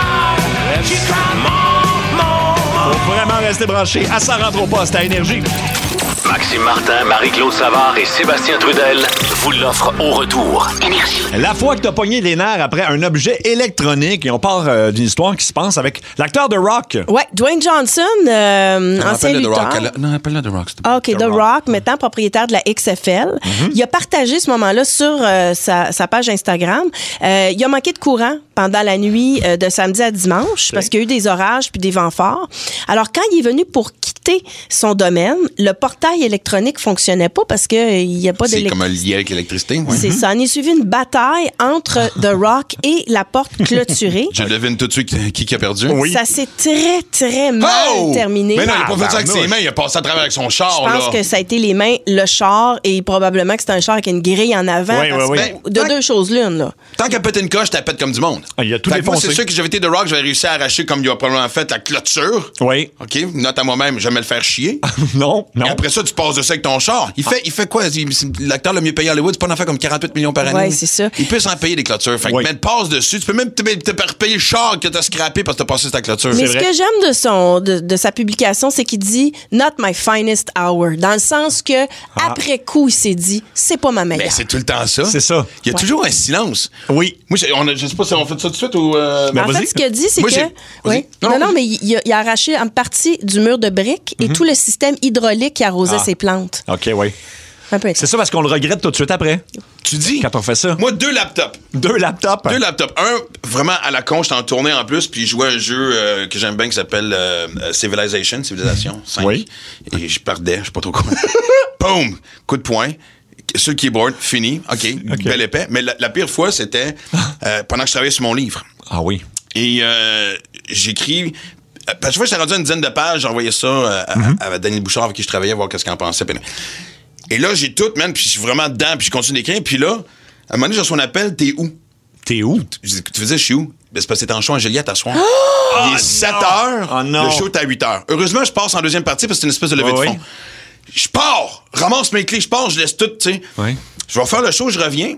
Faut vraiment rester branché à Ça rentre au poste à Énergie. Maxime Martin, Marie-Claude Savard et Sébastien Trudel vous l'offrent au retour. Énergie. La fois que t'as pogné les nerfs après un objet électronique, et on part euh, d'une histoire qui se passe avec l'acteur de Rock. Ouais, Dwayne Johnson, euh, Non, ancien appelle-le The lutteur. Rock. Elle- Non, appelle-le The Rock. s'il te plaît. Ah, OK, The Rock, maintenant propriétaire de la X F L. Il a partagé ce moment-là sur euh, sa, sa page Instagram. Euh, il a manqué de courant pendant la nuit euh, de samedi à dimanche parce qu'il y a eu des orages puis des vents forts. Alors, quand il est venu pour quitter son domaine, le portail électronique fonctionnait pas parce qu'il n'y a pas C'est d'électricité. comme lié avec l'électricité. Ouais. C'est ça. On est suivi une bataille entre The Rock et la porte clôturée. Je devine tout de suite qui, qui a perdu. Ça s'est très, très mal Oh! terminé. Mais non, il a pas fait ça avec Tabarnouche. ses mains, il a passé à travers avec son char. Je pense là. que ça a été les mains, le char, et probablement que c'était un char avec une grille en avant. Oui, parce oui, que oui. de Tant- deux choses l'une, là. Tant qu'à péter une coche, t'as pète comme du monde. Ah, il a tout Fait que moi, défoncé. c'est sûr que j'avais été The Rock, j'avais réussi à arracher comme il a probablement fait la clôture. Oui. OK? Note à moi-même, jamais le faire chier. Non, non. Et après ça, tu passes de ça avec ton char. Il fait, il fait quoi? Il- c'est L'acteur le mieux payé à Hollywood, c'est pas une affaire comme quarante-huit millions par année. Ouais, c'est ça. Il peut s'en payer des clôtures. Fait que, Oui. mais passe dessus. Tu peux même te, te faire payer le char que t'as scrappé parce que t'as passé ta clôture. Mais C'est ce vrai. que j'aime de son de, de sa publication, c'est qu'il dit « Not my finest hour », dans le sens que après coup, il s'est dit « C'est pas ma meilleure Mais c'est tout le temps ça. C'est ça. Il y a Ouais. toujours un silence. Oui. Moi, je, on a- je sais pas si on fait ça tout de suite ou. Euh... Ben, En vas-y. fait, ce qu'il a dit, c'est Moi, que... j'ai- vas-y. Oui. Non, Non, non, vas-y. mais il a, il a arraché une partie du mur de briques et tout le système hydraulique qui arrosait Ah. ses plantes. OK, oui. Un peu C'est ça parce qu'on le regrette tout de suite après, Tu dis. quand on fait ça. Moi, deux laptops. Deux laptops. Deux laptops. Un, vraiment à la con, j'étais en tournée en plus, puis je jouais à un jeu euh, que j'aime bien qui s'appelle euh, euh, Civilization, Civilisation cinq. Oui. Et je perdais, je sais pas trop quoi. Boum! Coup de poing. Sur le keyboard, fini. OK, OK. bel épais. Mais la, la pire fois, c'était euh, pendant que je travaillais sur mon livre. Ah oui. Et euh, j'écris. euh, Parce que fois, j'étais rendu à une dizaine de pages, j'envoyais ça euh, à, Mm-hmm. à, à Daniel Bouchard avec qui je travaillais, voir qu'est-ce qu'il en pensait. Puis- Et là, j'ai tout, man, puis je suis vraiment dedans, puis je continue d'écrire. Puis là, à un moment donné, j'ai reçu un appel, t'es où? T'es où? Je dis, tu faisais, je suis où? Ben, c'est parce que t'es en show en Juliette à soir. Il est sept heures, Oh non. le show est à huit heures. Heureusement, je passe en deuxième partie parce que c'est une espèce de levée Ouais, de oui. fond. Je pars, ramasse mes clés, je pars, je laisse tout, tu sais. Oui. Je vais faire le show, je reviens,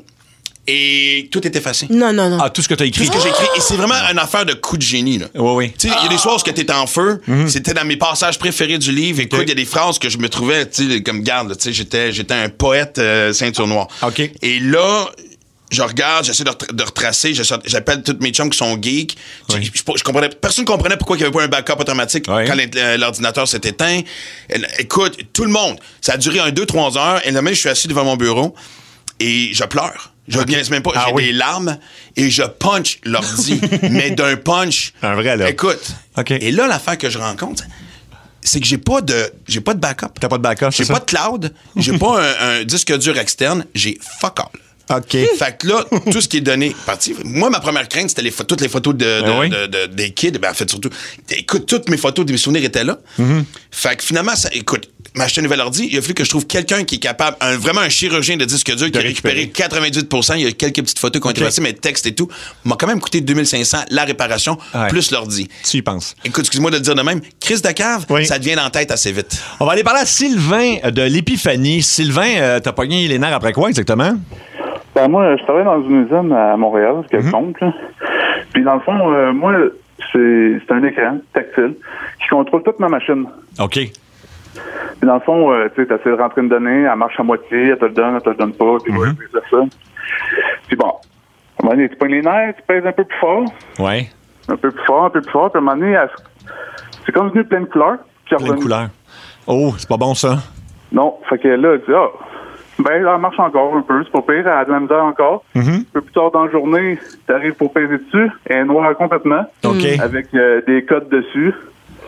et tout est effacé. Non, non, non. Ah, tout ce que t'as écrit. Tout ce que j'ai écrit, et c'est vraiment une affaire de coup de génie, là. Oui, oui. Tu sais, il y a des soirs où t'es en feu. C'était dans mes passages préférés du livre. Écoute, il y a des phrases que je me trouvais, tu sais, comme garde, là, tu sais, j'étais, j'étais un poète euh, ceinture noire. OK. Et là, je regarde, j'essaie de, retra- de retracer, j'essaie- j'appelle tous mes chums qui sont geeks. Je- Oui. Je, je comprenais, personne comprenait pourquoi il n'y avait pas un backup automatique Oui. quand l'in- euh, l'ordinateur s'est éteint. Et, écoute, tout le monde. Ça a duré un deux trois heures. Et le même, je suis assis devant mon bureau et je pleure. Je ne niaise même pas. Ah J'ai oui. des larmes et je punch l'ordi, mais d'un punch. Un vrai, là. Écoute. OK. Et là, l'affaire que je rencontre, c'est que j'ai pas de j'ai pas de backup. T'as pas de backup, J'ai c'est ça? pas de cloud. J'ai pas un, un disque dur externe. J'ai fuck all. OK. Fait que là, tout ce qui est donné, parti. Moi, ma première crainte, c'était les pho- toutes les photos de, de- Ben oui. de- de- des kids. Ben, en fait, surtout, écoute, toutes mes photos, mes souvenirs étaient là. Mm-hmm. Fait que finalement, ça, écoute, m'acheter un nouvel ordi, il a fallu que je trouve quelqu'un qui est capable, un, vraiment un chirurgien de disque dur qui a récupérer. récupéré quatre-vingt-dix pour cent. Il y a quelques petites photos qui ont été OK. passées, mais texte et tout. M'a quand même coûté deux mille cinq cents la réparation, Ouais. plus l'ordi. Tu y penses. Écoute, excuse-moi de le dire de même, crise de cave, Oui. ça devient dans la tête assez vite. On va aller parler à Sylvain de l'Épiphanie. Sylvain, euh, t'as pogné les nerfs après quoi exactement? Ben moi, je travaille dans une usine à Montréal, quelconque. là. Puis dans le fond, euh, moi, c'est c'est un écran tactile qui contrôle toute ma machine. OK. Puis dans le fond, euh, tu sais, t'essaies de rentrer une donnée, elle marche à moitié, elle te le donne, elle te le donne pas, puis ouais, puis c'est ça. Puis bon, à un moment donné, tu pognes les nerfs, tu pèses un peu plus fort, Ouais. un peu plus fort, un peu plus fort, puis à un moment donné, elle- c'est comme venu plein de couleurs. Puis Plein de revenu. couleurs. Oh, c'est pas bon ça. Non, fait que là, tu dis, ah, ben, elle marche encore un peu, c'est pas pire, elle a de la misère encore. Mm-hmm. Un peu plus tard dans la journée, t'arrives pour peser dessus, elle est noire complètement. OK. Avec euh, des codes dessus.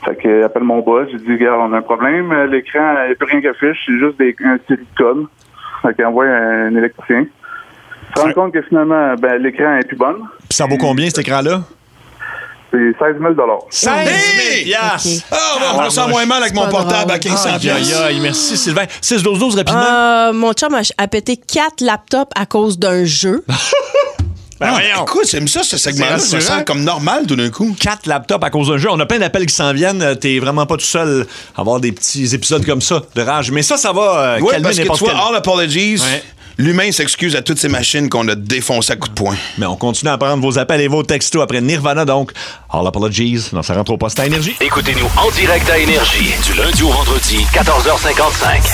Fait que, euh, appelle mon boss, j'ai dit, regarde, on a un problème, euh, l'écran, il n'y a plus rien qui affiche, c'est juste des, un série de codes. Fait qu'il envoie un, un électricien. Se rend compte que finalement, ben, l'écran est plus bonne. Puis ça vaut combien, cet écran-là? C'est seize mille seize Hey! mille piastres! Ah, oh, on me sent moins mal avec mon pas portable drôle. à quinze cents Aïe, aïe, piastres. aïe, merci Sylvain. six douze douze rapidement. Euh, mon chum a, a pété quatre laptops à cause d'un jeu. Ben Ah, voyons. écoute, j'aime ça, ce segment-là. Je me rassurant. sens comme normal tout d'un coup. Quatre laptops à cause d'un jeu. On a plein d'appels qui s'en viennent. Euh, T'es vraiment pas tout seul à avoir des petits épisodes comme ça de rage. Mais ça, ça va euh, Oui, calmer parce que tu n'importe vois, quel... all apologies, Ouais. l'humain s'excuse à toutes ces machines qu'on a défoncées à coups de poing. Mais on continue à prendre vos appels et vos textos après Nirvana, donc. All apologies. Non, ça rentre au poste à Énergie. Écoutez-nous en direct à Énergie du lundi au vendredi, quatorze heures cinquante-cinq.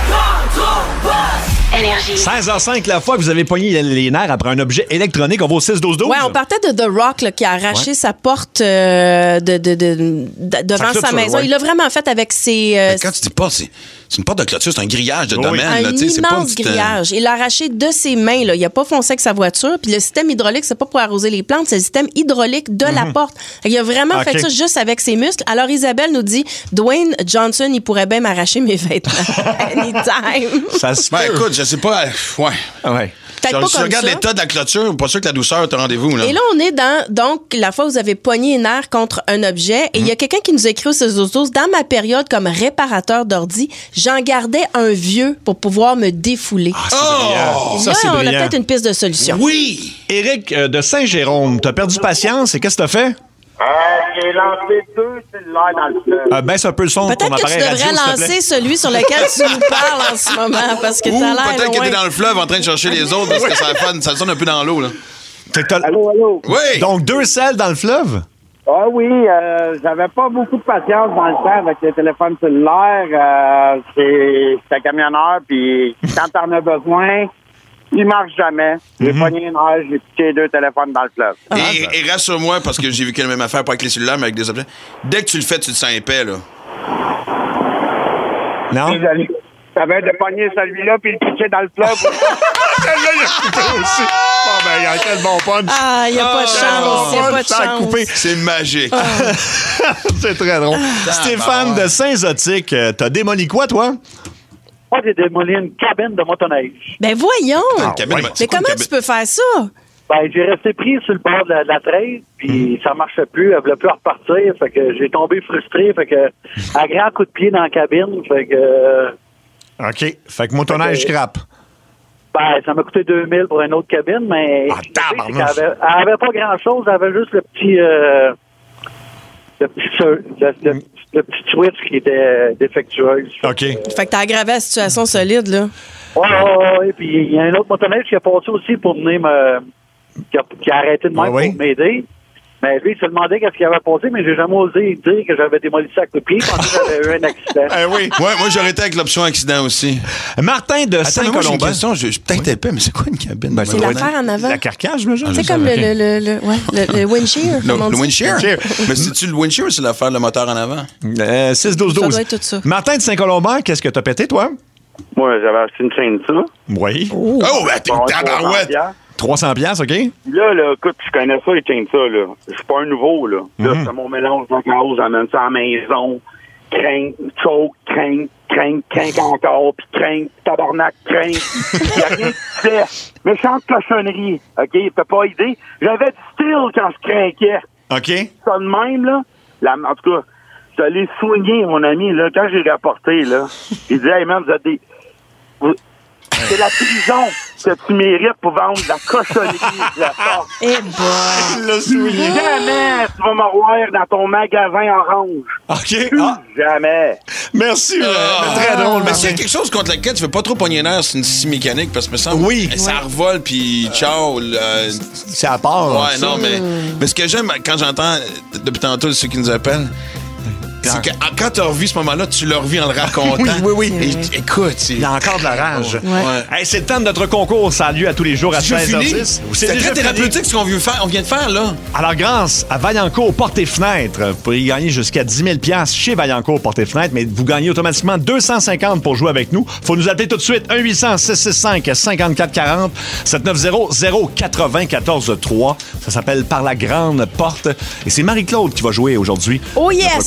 Énergie. seize heures cinq, la fois que vous avez pogné les nerfs après un objet électronique, on va au six douze douze. Ouais, on partait de The Rock là, qui a arraché sa porte euh, de, de, de, de- devant Sa sa clôture, maison. ouais. Il l'a vraiment fait avec ses... euh, Mais quand tu dis pas, c'est c'est une porte de clôture, c'est un grillage de Oui. domaine. un là, tu sais, c'est pas une immense petite, euh, grillage. Il l'a arraché de ses mains. Là. Il n'a pas foncé avec sa voiture. Puis le système hydraulique, c'est pas pour arroser les plantes, c'est le système hydraulique de la porte. Il a vraiment Ok. fait ça juste avec ses muscles. Alors Isabelle nous dit, Dwayne Johnson, il pourrait bien m'arracher mes vêtements. Anytime. Ça se Ben peut. écoute, je sais pas. euh, Ouais. Ah ouais. Peut-être Si pas tu comme regardes ça. l'état de la clôture, pas sûr que la douceur est au rendez-vous. Là. Et là, on est dans, donc, la fois où vous avez pogné une nerf contre un objet. Et il y a quelqu'un qui nous a écrit au six douze douze, dans ma période comme réparateur d'ordi, j'en gardais un vieux pour pouvoir me défouler. Ah, c'est brillant. Et Ça, là, c'est on a brillant. peut-être une piste de solution. Oui! Éric euh, de Saint-Jérôme, t'as perdu patience et qu'est-ce que t'as fait? Euh, j'ai lancé deux cellulaires dans le fleuve. Euh, baisse un peu le son de ton Peut-être que tu appareil radio, devrais s'il te plaît. lancer celui sur lequel tu nous parles en ce moment, parce que Ou t'as l'air peut-être que loin. t'es dans le fleuve en train de chercher les autres parce que ça, fait- ça sonne un peu dans l'eau. Là. Fait que t'as- Allô, allô? Oui! Donc, deux selles dans le fleuve? Ah oui, euh, j'avais pas beaucoup de patience dans le temps avec les téléphones cellulaires. Euh, c'est- J'étais camionneur, puis quand t'en as besoin, il marche jamais. J'ai pogné une heure, j'ai piqué deux téléphones dans le fleuve. Et, et rassure-moi, parce que j'ai vu qu'il y a la même affaire, pas avec les cellulaires, mais avec des objets. Dès que tu le fais, tu te sens épais, là. Non? Désolé. T'avais de pogner celui-là, puis le piquer dans le fleuve. Celle-là, il a coupé aussi. Bon, ben, il y a quel bon punch. Ah, il n'y a pas de chance, il n'y a pas de Ça a chance. coupé. C'est magique. C'est très drôle. Stéphane de Saint-Zotique, euh, t'as démoli quoi, toi? Moi, j'ai démoli une cabine de motoneige. Ben voyons! Une cabine, ouais. ben, c'est Mais quoi une comment cabine? tu peux faire ça? Ben, j'ai resté pris sur le bord de la, de la traîne, puis ça marchait plus, elle voulait plus repartir, fait que j'ai tombé frustré, fait que à grand coup de pied dans la cabine, fait que euh, OK. Fait que motoneige Ok. scrap. ben ça m'a coûté deux mille pour une autre cabine, mais Ah, tu sais, c'est tabarnouche. qu'elle avait, elle avait pas grand chose, elle avait juste le petit euh, le petit le, le- le petit switch qui était défectueux. OK. Fait que t'as aggravé la situation solide, là. Ouais, ouais, ouais, puis il y a un autre motoneige qui a passé aussi pour venir me qui a, qui a arrêté de même Ouais, oui. pour m'aider. Mais lui, il se demandait qu'est-ce qu'il avait passé, mais j'ai jamais osé dire que j'avais démoli ça à coup de pied. Je pensais que j'avais eu un accident. Eh oui. Ouais, moi, j'aurais été avec l'option accident aussi. Martin de Attends, mais moi, j'ai une Saint-Colomban. question. Je je suis peut-être épais, mais c'est quoi une cabine? Ben, C'est Ouais. l'affaire en avant. La carcasse, j'imagine? C'est comme le, le, le, le, ouais, le, le windshield. Le, comme on le dit. windshield? Windshield. Mais c'est-tu le windshield ou c'est l'affaire, le moteur en avant? Euh, six douze douze. Ça doit être tout ça. Martin de Saint-Colomban, qu'est-ce que t'as pété, toi? Moi, j'avais acheté une chaîne ça. Oui. Oh, ben, t'es une tabarouette! trois cents piastres, OK? Là, là, écoute, je connais ça, les chaînes ça, là. Je suis pas un nouveau, là. Là, Mhm. c'est mon mélange de gaz, j'amène ça à la maison. Crainte, choke, crainte, crainte, crainte encore, puis crainte, tabarnak, crainte. Il y a rien qui fait. Méchante cochonnerie, OK? T'as pas idée. J'avais du style quand je craquais. OK. Ça de même, là. La, en tout cas, je l'ai soigné, mon ami, là, quand j'ai rapporté, là. Il dit, hey, man, vous êtes des... vous- C'est la prison que tu mérites pour vendre de la cochonnerie de la sorte. Eh boy! Le soulier. Jamais tu vas me voir dans ton magasin orange. OK. Ah, Jamais. merci. euh, Ah. très drôle, Mais s'il y a Martin. quelque chose contre lequel tu veux pas trop pogner l'air, c'est une scie mécanique, parce que me semble. Oui. eh, Ça revole, puis ciao. euh, C'est à part. ouais, ça. non, mais, mais ce que j'aime quand j'entends, euh, depuis tantôt, ceux qui nous appellent, c'est que ah, quand tu as revu ce moment-là, tu l'as revu en le racontant. Oui, oui, oui. Et, écoute, c'est. Il y a encore de la rage. Ouais. Hey, c'est le temps de notre concours. Ça a lieu à tous les jours à C'est déjà seize heures fini? dix. C'est déjà très fini. thérapeutique ce qu'on vient faire- on vient de faire, là. Alors, grâce à Vaillancourt Portes et Fenêtres, vous pourrez gagner jusqu'à dix mille piastres chez Vaillancourt Portes et Fenêtres, mais vous gagnez automatiquement deux cent cinquante pour jouer avec nous. Faut nous appeler tout de suite. un huit cents six six cinq cinq quatre quatre zéro sept neuf zéro zéro quatre-vingt-quatorze trois. Ça s'appelle Par la grande porte. Et c'est Marie-Claude qui va jouer aujourd'hui. Oh yes! Notre concurrent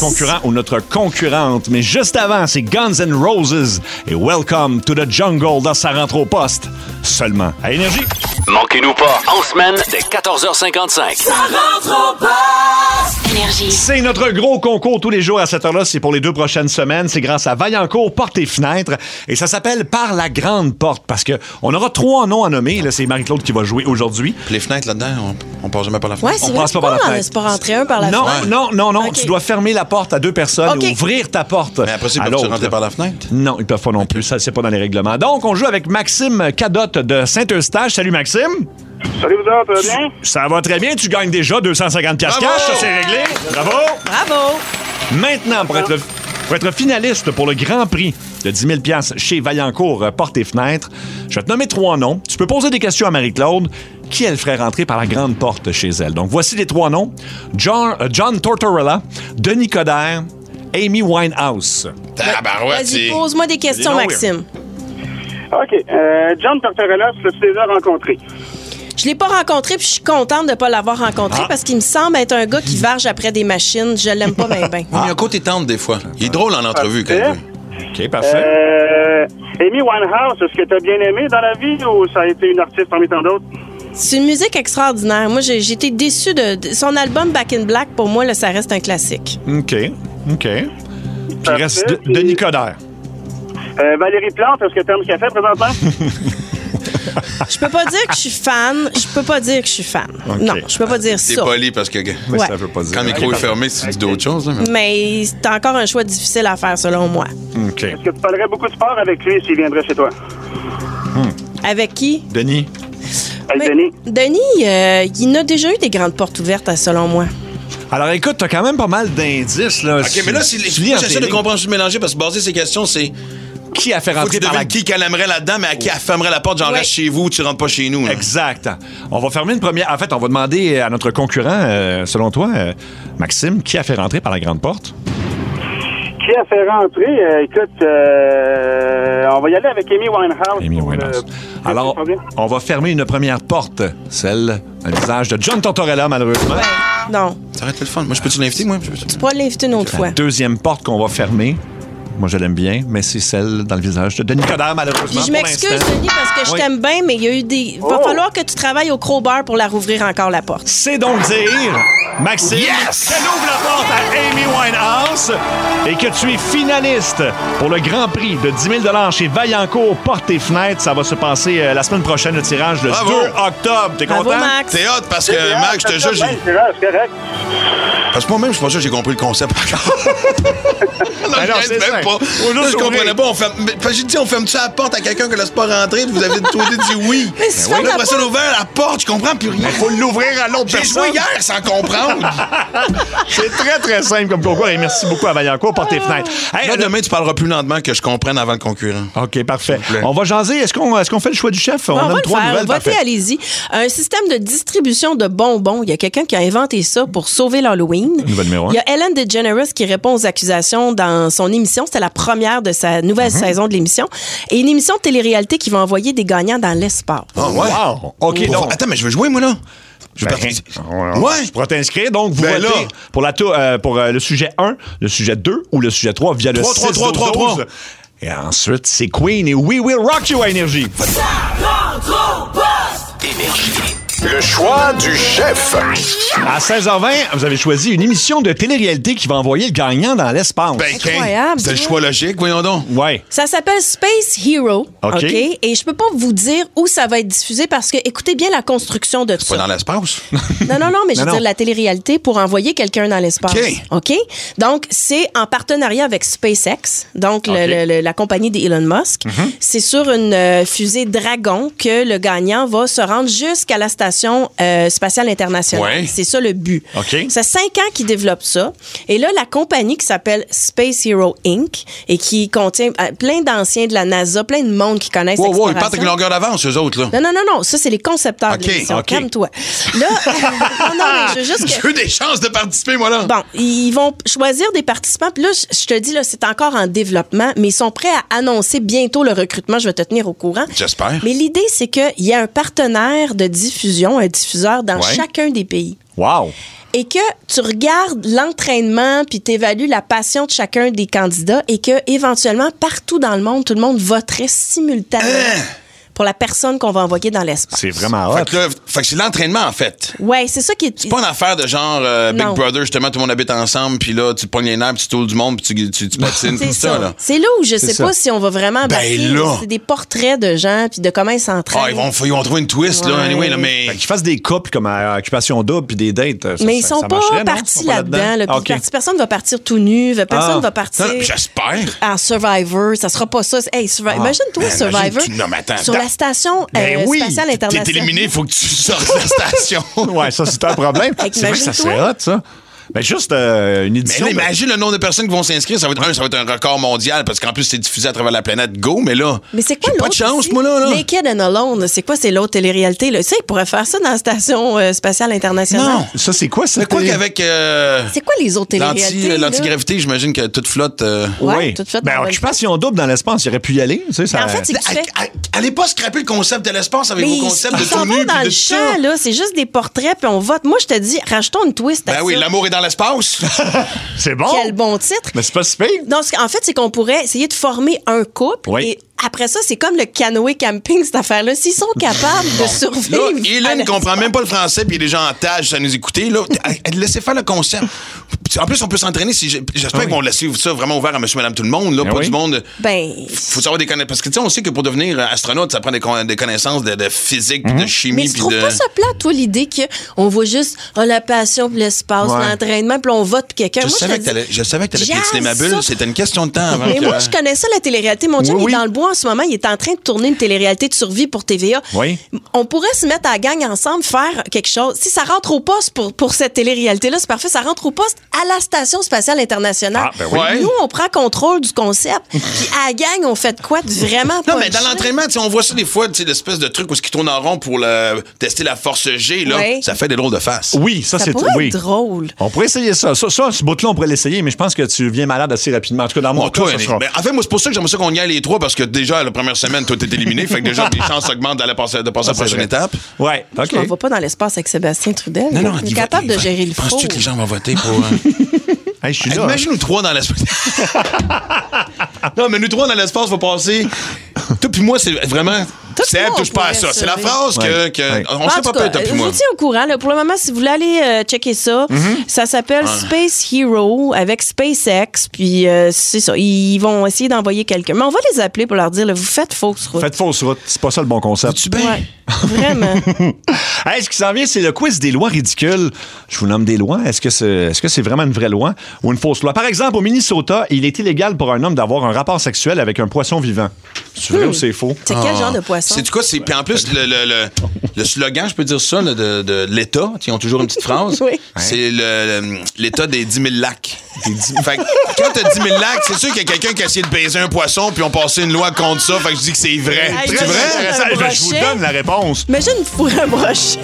ou notre concurrente. Mais juste avant, c'est Guns N' Roses et Welcome to the Jungle dans sa rentre au poste. Seulement à Énergie. Manquez-nous pas, en semaine, dès quatorze heures cinquante-cinq. Ça rentre au poste. Énergie. C'est notre gros concours tous les jours à cette heure-là. C'est pour les deux prochaines semaines. C'est grâce à Vaillancourt Portes et Fenêtres. Et ça s'appelle Par la Grande Porte parce que on aura trois noms à nommer. Là, c'est Marie-Claude qui va jouer aujourd'hui. Puis les fenêtres là-dedans, on, on passe jamais par la fenêtre. Ouais, c'est On vrai, passe pas par la pas, fenêtre. c'est pas rentrer un par la Non, fenêtre. non, non, non. Ok. Tu dois fermer la porte à deux personnes Ok. et ouvrir ta porte. Mais après, c'est à pas tu l'autre. rentrer par la fenêtre? Non, ils peuvent pas non plus. Ça, c'est pas dans les règlements. Donc, on joue avec Maxime Cadotte de Saint-Eustache. Salut, Maxime. Salut vous autres, ça va bien? Ça va très bien. Tu gagnes déjà deux cent cinquante piastres Bravo! cash. Ça, c'est réglé. Bravo. Bravo! Maintenant, pour être, pour être finaliste pour le Grand Prix de dix mille piastres chez Vaillancourt, euh, Portes et Fenêtres, je vais te nommer trois noms. Tu peux poser des questions à Marie-Claude. Qui elle ferait rentrer par la grande porte chez elle? Donc, voici les trois noms. John, euh, John Tortorella, Denis Coderre, Amy Winehouse. Tabarouette, Vas-y, c'est- pose-moi des questions, Des noms, Maxime. OK. Euh, John Tortorella, je l'ai déjà rencontré. Je l'ai pas rencontré, puis je suis contente de pas l'avoir rencontré Ah. parce qu'il me semble être un gars qui varge après des machines. Je l'aime pas bien, bien. Oui, mais il y a un côté tendre des fois. Il est drôle en entrevue quand il veut. OK, parfait. Euh, Amy Winehouse, est-ce que tu as bien aimé dans la vie ou ça a été une artiste parmi tant d'autres? C'est une musique extraordinaire. Moi, j'ai j'ai été déçue de, de- son album Back in Black. Pour moi, là, ça reste un classique. OK, OK. Puis il Parfait. reste de- Puis- Denis Coderre. Euh, Valérie Plante, est-ce que tu aimes ce qu'elle fait présentement? Je peux pas dire que je suis fan. Je peux pas dire que je suis fan. Non, je peux pas dire C'est ça. poli parce que Mais Ouais. ça veut pas dire. quand le micro est fermé, tu dis d'autres choses. là, mais- Mais c'est encore un choix difficile à faire, selon moi. OK. Est-ce que tu parlerais beaucoup de sport avec lui s'il viendrait chez toi? Avec qui? Denis. Hey, Mais Denis? Denis, euh, il a déjà eu des grandes portes ouvertes, selon moi. Alors, écoute, t'as quand même pas mal d'indices, là. OK, mais là, si, Tu lis moi, entre j'essaie les de lignes. comprendre, je suis mélangé parce que baser ces questions, c'est. Qui a fait Faut que rentrer tu par la... devines qui qu'elle aimerait là-dedans, mais à qui elle fermerait la porte, genre Ouais. reste chez vous, tu rentres pas chez nous. là. Exact. On va fermer une première... En fait, on va demander à notre concurrent, euh, selon toi, euh, Maxime, qui a fait rentrer par la grande porte? Qui a fait rentrer? Euh, écoute, euh, on va y aller avec Amy Winehouse. Amy pour, Winehouse. euh, Alors, pour bien. on va fermer une première porte, celle à visage de John Tortorella, malheureusement. Non, Ça aurait été le fun. Moi, je peux-tu l'inviter, moi? Je peux- tu pourras l'inviter une autre fois. Deuxième porte qu'on va fermer, moi je l'aime bien, mais c'est celle dans le visage de Denis Coderre, malheureusement. Puis je pour m'excuse, l'instant. Denis, parce que je Oui. t'aime bien, mais il y a eu des. Va Oh. falloir que tu travailles au crowbar pour la rouvrir encore la porte. C'est donc dire, Maxime, qu'elle ouvre la porte à Amy Winehouse et que tu es finaliste pour le Grand Prix de dix mille chez Vaillancourt Portes et Fenêtres. Ça va se passer euh, la semaine prochaine, le tirage le Bravo. deux octobre. T'es Bravo, content? Max. T'es hot parce C'est que, bien, Max, je te c'est jure, bien, j'ai. c'est bien, c'est correct. Parce que moi-même, je suis pas sûr que j'ai compris le concept. non, Ben non, je c'est même simple. pas. Faut Là, juste je comprenais ouvrir. pas. On fait... mais, parce que j'ai dit, on ferme-tu la porte à quelqu'un qui laisse pas rentrer? Vous avez tous les deux dit oui. Mais si tu Ben fermes là, la après ça, porte- l'ouvert la porte, je comprends plus rien. Il faut l'ouvrir à l'autre J'ai personne. joué hier sans comprendre. C'est très, très simple comme concours. Et merci beaucoup à Vaillancourt Portes et Fenêtres. Hey, Là, le- demain, tu parleras plus lentement que je comprenne avant le concurrent. OK, parfait. plaît. On va jaser. Est-ce qu'on est-ce qu'on fait le choix du chef? Bon, on a va le trois faire. nouvelles. Votez, Parfait. allez-y. Un système de distribution de bonbons. Il y a quelqu'un qui a inventé ça pour sauver l'Halloween. Nouvelle numéro un. Il y a Ellen DeGeneres qui répond aux accusations dans son émission. C'était la première de sa nouvelle Mm-hmm. saison de l'émission. Et une émission de télé-réalité qui va envoyer des gagnants dans l'espace. Ah, ouais. Wow. OK, Pour- donc... Attends, mais je veux jouer, moi, là. Je veux Ben, participer. ouais. Ouais. Tu pourras t'inscrire. Donc, vous Ben votez là. pour, la tou- euh, pour euh, le sujet un, le sujet deux ou le sujet trois via le Trois, trois, six trois, trois, douze. trois. Et ensuite, c'est Queen et We Will Rock You à Énergie. Le choix du chef. À seize heures vingt, vous avez choisi une émission de télé-réalité qui va envoyer le gagnant dans l'espace. Ben, Incroyable, c'est le ça. choix logique, voyons donc. Ouais. Ça s'appelle Space Hero. OK. OK. Et je peux pas vous dire où ça va être diffusé parce que écoutez bien la construction de Pas ça. dans l'espace. Non, non, non, mais je Non, veux non. dire la télé-réalité pour envoyer quelqu'un dans l'espace. OK. OK? Donc, c'est en partenariat avec SpaceX, donc le- OK. le- le- la compagnie d'Elon Musk. C'est sur une euh, fusée Dragon que le gagnant va se rendre jusqu'à la station euh, spatiale internationale. Ouais. C'est ça le but. OK. Ça fait cinq ans qu'ils développent ça. Et là, la compagnie qui s'appelle Space Hero Incorporated et qui contient euh, plein d'anciens de la NASA, plein de monde qui connaissent Wow, wow, ils l'exploration. partent avec une longueur d'avance, eux autres, là. Non, non, non, non. Ça, c'est les concepteurs OK, de l'émission. OK. Calme-toi. Là, non, non, mais je veux juste Je que... veux des chances de participer, moi, là. Bon, ils vont choisir des participants. Puis là, je je te dis, là, c'est encore en développement, mais ils sont prêts à annoncer bientôt le recrutement. Je vais te tenir au courant. J'espère. Mais l'idée, c'est qu'il y a un partenaire de diffusion, un diffuseur dans Ouais. chacun des pays. Wow. et que tu regardes l'entraînement puis t'évalues la passion de chacun des candidats et que éventuellement partout dans le monde, tout le monde voterait simultanément. Hein? Pour la personne qu'on va envoyer dans l'espace. C'est vraiment hot. Fait que, là, fait que c'est l'entraînement, en fait. Ouais, c'est ça qui est... C'est pas une affaire de genre euh, Big Brother, justement, tout le monde habite ensemble, puis là, tu te pognes les nerfs, puis tu tools du monde, puis tu, tu, tu patines, tout ça. ça là. C'est là où je sais ça. pas si on va vraiment ben là. C'est des portraits de gens, puis de comment ils s'entraînent. Ah, ils vont, ils vont trouver une twist, ouais. là, anyway, là, mais... Fait qu'ils fassent des couples comme à Occupation Double, puis des dates. Ça, mais ils ça, sont ça pas marcherait, partis non? là-dedans. Là, okay. parti, personne va partir tout nu, personne ah. va partir... Non, j'espère. En Survivor, ça sera pas ça. Hey, Survivor, ah. imagine-toi, ben, Survivor, imagine tu... non, mais attends, sur dans... la station... Ben euh, oui, spatiale internationale. T'es éliminé, il faut que tu sortes de la station. Ouais, ça, c'est un problème. C'est vrai que ça serait hot, ça. Ben juste euh, une édition. Mais là, imagine le nombre de personnes qui vont s'inscrire. Ça va être un, ça va être un record mondial parce qu'en plus, c'est diffusé à travers la planète Go. Mais là, mais c'est quoi j'ai pas de chance, ici? moi, là. là. Naked and Alone, c'est quoi? C'est l'autre télé-réalité. Là. Tu sais, ils pourraient faire ça dans la station euh, spatiale internationale. Non. Ça, c'est quoi? C'est quoi qu'avec... Euh, c'est quoi les autres télé-réalités? L'antigravité, j'imagine que toute flotte... Euh... Ouais, oui. toute flotte. Ben, Occupation Double dans l'espace, il aurait pu y aller. Tu sais, ça... En fait, c'est que tu fais... Allez pas scraper le concept de l'espace avec mais vos concepts de tout tout nu. dans le champ, là. C'est juste des portraits, puis on vote. Moi, je te dis, rajoutons une twist à ben ça. Ben oui, l'amour est dans l'espace. C'est bon. Quel bon titre. Mais c'est pas si pire. Non, en fait, c'est qu'on pourrait essayer de former un couple. Oui. Et après ça, c'est comme le canoë camping, cette affaire-là. S'ils sont capables de survivre. Là, Hélène ne comprend même pas le français, puis les gens en tâche à nous écouter. Là, laissez faire le concept. En plus, on peut s'entraîner. Si j'espère oui. qu'ils vont laisser ça vraiment ouvert à monsieur, madame, tout le monde. Là, ben pas oui. du monde. Ben. Faut savoir des connaissances. Parce que, tu sais, on sait que pour devenir astronaute, ça prend des, con- des connaissances de, de physique, mm-hmm. de chimie. Mais tu trouves de... pas ça plat, toi, l'idée qu'on voit juste oh, la passion, puis l'espace, ouais. l'entraînement, puis on vote, puis quelqu'un. Je, moi, savais je, je savais que t'allais pétiner ma bulle. C'était une question de temps avant. Mais que... moi, je connais ça, la télé-réalité. Mon chum, oui, il est oui. dans le bois en ce moment. Il est en train de tourner une télé-réalité de survie pour T V A. Oui. On pourrait se mettre à la gang ensemble, faire quelque chose. Si ça rentre au poste pour, pour cette télé-réalité-là, c'est parfait. Ça rentre au poste à la Station spatiale internationale. Ah, ben oui. Nous, on prend contrôle du concept. Puis à la gang, on fait de quoi de vraiment Non, mais dans l'entraînement, on voit ça des fois, l'espèce de truc où ils tournent en rond pour le, tester la force G. Là, oui. Ça fait des drôles de face. Oui, ça, ça c'est pourrait oui. être drôle. On pourrait essayer ça. Ça, ça ce bout-là, on pourrait l'essayer, mais je pense que tu viens malade assez rapidement. En tout cas, dans mon bon, cas, toi, ça sera... mais en fait, moi, c'est pour ça que j'aimerais ça qu'on y aille les trois, parce que déjà, la première semaine, toi, t'es éliminé. Fait que déjà, les chances augmentent d'aller passer, de passer à la prochaine étape. Ouais, OK. On va pas dans l'espace avec Sébastien Trudel. Non, non, il est il capable va, de gérer le four. Penses-tu que les gens vont voter pour... Hey, je suis hey, là. Imagine nous trois dans l'espace. Non, mais nous trois dans l'espace, va passer. Toi puis moi, c'est vraiment... Seb, touche pas à ça. C'est la phrase que... que ouais. On sait pas peut-être, toi puis moi. Je vous tiens au courant. Là, pour le moment, si vous voulez aller euh, checker ça, mm-hmm. ça s'appelle ah. Space Hero avec SpaceX. Puis euh, c'est ça. Ils vont essayer d'envoyer quelqu'un. Mais on va les appeler pour leur dire, là, vous faites fausse route. Faites fausse route. C'est pas ça le bon concept. Tu bien? Ouais, vraiment. Hey, ce qui s'en vient, c'est le quiz des lois ridicules. Je vous nomme des lois. Est-ce que c'est, est-ce que c'est vraiment une vraie loi ou une fausse loi? Par exemple, au Minnesota, il est illégal pour un homme d'avoir un rapport sexuel avec un poisson vivant. C'est vrai hmm. ou c'est faux? C'est quel ah. genre de poisson? C'est du quoi? C'est, puis en plus, le, le, le, le slogan, je peux dire ça, là, de, de l'État, ils ont toujours une petite phrase. Oui. C'est le, le, l'État des dix mille lacs. Des dix... Fait que quand t'as dix mille lacs, c'est sûr qu'il y a quelqu'un qui a essayé de baiser un poisson, puis on passé une loi contre ça. Fait que je dis que c'est vrai. Hey, c'est vrai? Je vous donne la réponse. Imagine une fourrer un brochet.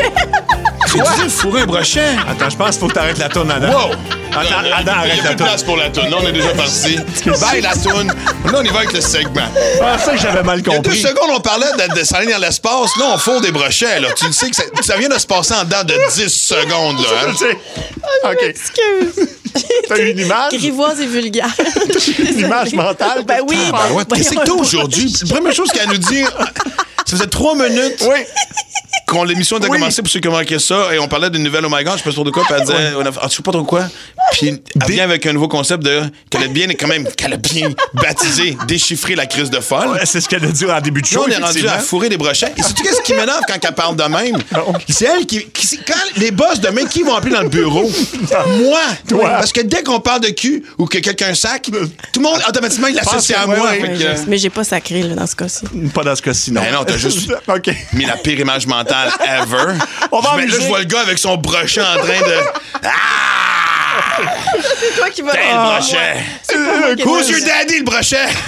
Tu dis fourrer un brochet? Attends, je pense qu'il faut que t'arrêtes la toune, Adam. Wow! Attends, Adam, arrête la toune. Il y a plus de place pour la toune. Là, on est déjà parti. Bye, la toune. Là, on y va avec le segment. Ah, ça que j'avais mal compris. Il y a deux secondes, on parlait de, de s'aller dans l'espace. Là, on fourre des brochets. Là. Tu le sais que ça, ça vient de se passer en dedans de dix secondes. Là, hein? Oh, OK. Excuse. T'as eu une image? Grivoise et vulgaire. Une image mentale? Ben oui. Ah, ben ouais. Qu'est-ce que t'as aujourd'hui? La première chose qu'elle nous dit, ça faisait trois minutes. Oui. Quand l'émission a oui. commencé, pour ceux qui ont manqué ça, et on parlait d'une nouvelle Oh my God, je sais pas trop de quoi, puis elle disait, on a, ah, tu sais pas trop quoi? Puis elle vient avec un nouveau concept de, qu'elle a bien, quand même, qu'elle a bien baptisé, déchiffrer la crise de folle. Ouais, c'est ce qu'elle a dit en début de show. Là, on est rendu à fourrer des brochets. Et sais-tu qu'est-ce qui m'énerve quand elle parle de même? C'est elle qui, qui, quand les boss demain, qui vont appeler dans le bureau? Moi! Toi. Parce que dès qu'on parle de cul ou que quelqu'un sac, tout le monde, automatiquement, il l'associe à moi. Ouais, ouais, que... Mais j'ai pas sacré, là, dans ce cas-ci. Pas dans ce cas-ci, non. Ben non, t'as juste okay. mis la pire image mentale ever. On va je, là, je vois le gars avec son brochet en train de... Ah! C'est toi qui vas... T'es le brochet. Ouais. Who's your daddy, le brochet?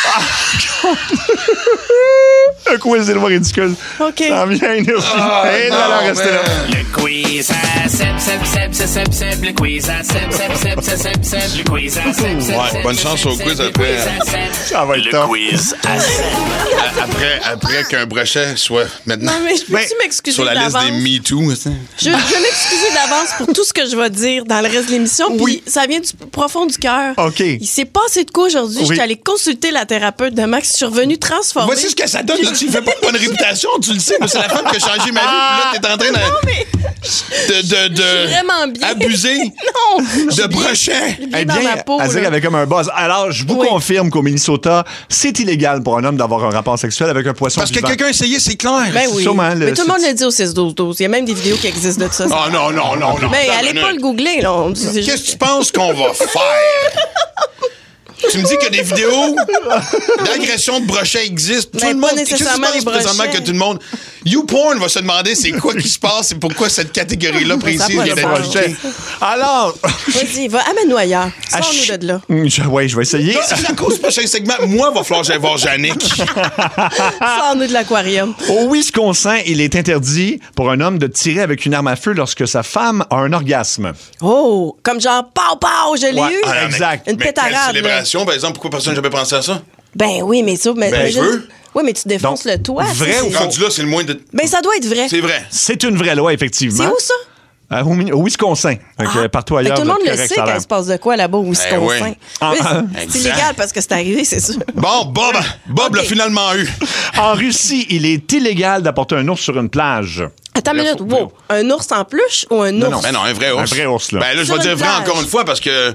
Un quiz des lois ridicules. OK. Ça en vient, énergie. Ah, Et là, là, non, restez mais- là. Le quiz à Seb, Seb, Seb, Seb, Seb, Seb, le quiz à Seb, Seb, Seb, Seb, Seb, Seb, le quiz à Seb, Seb, Ouais, Seb, bonne Seb, chance Seb, au quiz Seb, après. le quiz à Seb. Ça va être Le top. quiz à Seb. À- Après, après qu'un brochet soit maintenant Non, mais je peux-tu Ben, m'excuser sur la liste d'avance? des MeToo. tu sais. Je, je vais m'excuser d'avance pour tout ce que je vais dire dans le reste de l'émission. Puis Oui. ça vient du profond du cœur. OK. Il s'est passé de quoi aujourd'hui? Oui. Je suis allée consulter la thérapeute de Max. Je suis revenue transformée. Voici ce que ça donne. Là, tu fais pas de bonne réputation, tu le sais. mais C'est la femme qui a changé ma vie. Puis là, t'es en train de, Non, mais de, de, de je suis vraiment bien. abuser non. de brochet. Bien Eh dans bien, ma peau. à dire là. avec comme un buzz. Alors, je vous Oui. confirme qu'au Minnesota, c'est illégal pour un homme d'avoir un rapport sexuel avec un poisson Parce que vivant. quelqu'un a essayé, c'est clair. Ben oui. Sûrement, le- mais tout le monde c'est- le dit au six douze douze. Il y a même des vidéos qui existent de ça. Oh non, non, non, non. Mais Attends allez une pas minute. le googler, là. On dit- c'est Qu'est-ce juste- que tu penses qu'on va faire? Tu me dis que des vidéos d'agression de brochets existent. Tout Mais le pas monde, qu'est-ce qui se nécessairement passe les présentement brochets. que tout le monde... YouPorn va se demander c'est quoi qui se passe et pourquoi cette catégorie-là précise Ça a pas vient de d'être sens. brochée. Alors, Vas-y, va, amène-nous ailleurs. Sors-nous de là. Je- ouais, je vais essayer. Là, à cause du prochain segment, moi, va falloir que j'aille voir Yannick. Sors-nous de l'aquarium. Au Wisconsin, il est interdit pour un homme de tirer avec une arme à feu lorsque sa femme a un orgasme. Oh, comme genre, pow, pow, je l'ai Ouais, eu. ah, exact. Une Mais quelle pétarade. là. célébration, par exemple, pourquoi personne n'a jamais pensé à ça? Ben oui, mais ça. Mais, Ben, mais je veux. Oui, mais tu défonces Donc, le toit. vrai ça, ou c'est- Rendu là, c'est le moins de... Ben ça doit être vrai. C'est vrai. C'est une vraie loi, effectivement. C'est où ça? Euh, au, Mi- au Wisconsin. Donc, euh, partout Fait que ailleurs. tout le monde vous êtes le correct, sait ça a quand l'air. il se passe de quoi là-bas au Wisconsin. oui. Oui, Ah, ah, c'est exact. illégal parce que c'est arrivé, c'est sûr. Bon, Bob, Bob Ok. l'a finalement eu. En Russie, il est illégal d'apporter un ours sur une plage. Attends une Là, minute. faut- Wow. Un ours en peluche ou un ours? non. Ben non, un vrai ours. Un vrai ours, là. Ben là, je Sur vais dire une vrai plage. encore une fois parce que...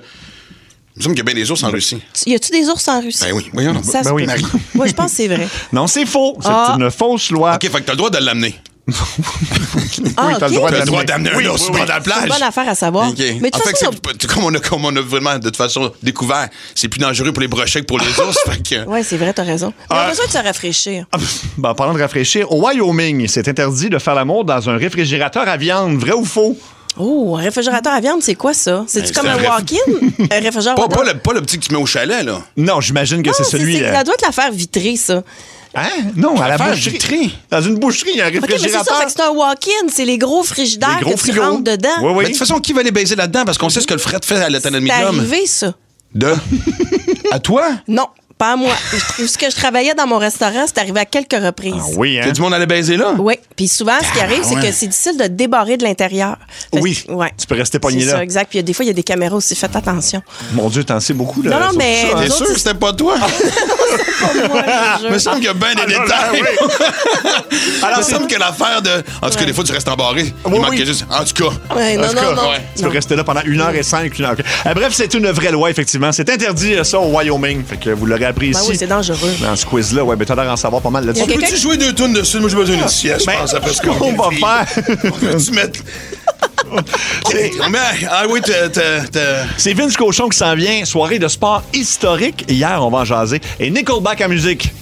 Il me semble qu'il y a bien des ours en Russie. Y a-tu des ours en Russie? Ben oui, voyons donc. Ça se Ben oui. peut. Moi, je pense que c'est vrai. Ben Non, c'est faux. C'est Ah. une fausse loi. OK, fait que t'as le droit de l'amener. Ah, Oui, t'as ok. le droit T'as le d'amener. droit d'amener Oui, un ours oui, sur oui. le bord de la plage. C'est une bonne affaire à savoir. OK. Mais de toute en fait, façon, c'est- comme, on a, comme on a vraiment, de toute façon, découvert, c'est plus dangereux pour les brochets que pour les ours. Fait que... ouais, c'est vrai, t'as raison. Mais on Ah. a besoin de se rafraîchir. Ah, pff, ben, en parlant de rafraîchir, au Wyoming, c'est interdit de faire l'amour dans un réfrigérateur à viande. Vrai ou faux? Oh, un réfrigérateur à viande, c'est quoi ça? C'est-tu Ben, comme c'est un un réf- walk-in? Un réfrigérateur Pas, à pas, le, pas le petit que tu mets au chalet, là. Non, j'imagine que Non, c'est celui... c'est- euh, Ça doit être l'affaire vitrée, ça. Hein? Non, à la L'affaire boucherie. vitrée. Dans une boucherie, il y a un OK, mais c'est ça, réfrigérateur. fait que c'est un walk-in. C'est les gros frigidaires Les gros que tu frigos. rentres dedans. Oui, oui. Mais de toute façon, qui va les baiser là-dedans? Parce qu'on sait ce que le Fred fait à l'hôtel C'est Medium. arrivé, ça. De? À toi? Non, pas à moi. Je- Ce que je travaillais dans mon restaurant, c'est arrivé à quelques reprises. Ah oui, hein? Tout le monde allait baiser là? Oui. Puis souvent, ce qui arrive, c'est ouais. que c'est difficile de débarrer de l'intérieur. Fait que- Oui. Ouais. Tu peux rester pogné C'est là. ça, exact. Puis il y a des fois, il y a des caméras aussi. Faites attention. Mon Dieu, t'en sais beaucoup, là. Non, non, sur mais- tout ça, hein? nous T'es autres, sûr que c'était pas toi? Moi, je- Il me semble qu'il y a bien des Ah, là, détails. là, Alors, il me semble que l'affaire de. En tout cas, Ouais. des fois, tu restes embarré. Oui, Il manquait oui. juste. En tout cas. Ouais, non, En tout non, cas, non. ouais. Tu peux Non. rester là pendant une heure et cinq, une heure. OK. Euh, bref, c'est une vraie loi, effectivement. C'est interdit, euh, ça, au Wyoming. Fait que vous l'aurez appris Ben ici. oui, c'est dangereux. Dans ce quiz-là, ouais, ben t'as l'air d'en savoir pas mal là-dessus. Il y a quelqu'un- Peux-tu jouer deux tonnes dessus? Moi, j'ai besoin d'une sieste, je Ben, pense, après ce qu'on qu'on va vit. faire. Peux-tu mettre. OK. Mais, ah oui, t'as- t'as- t'as- C'est Vince Cochon qui s'en vient. Soirée de sport historique. Hier, on va en jaser. Et Nickelback à musique.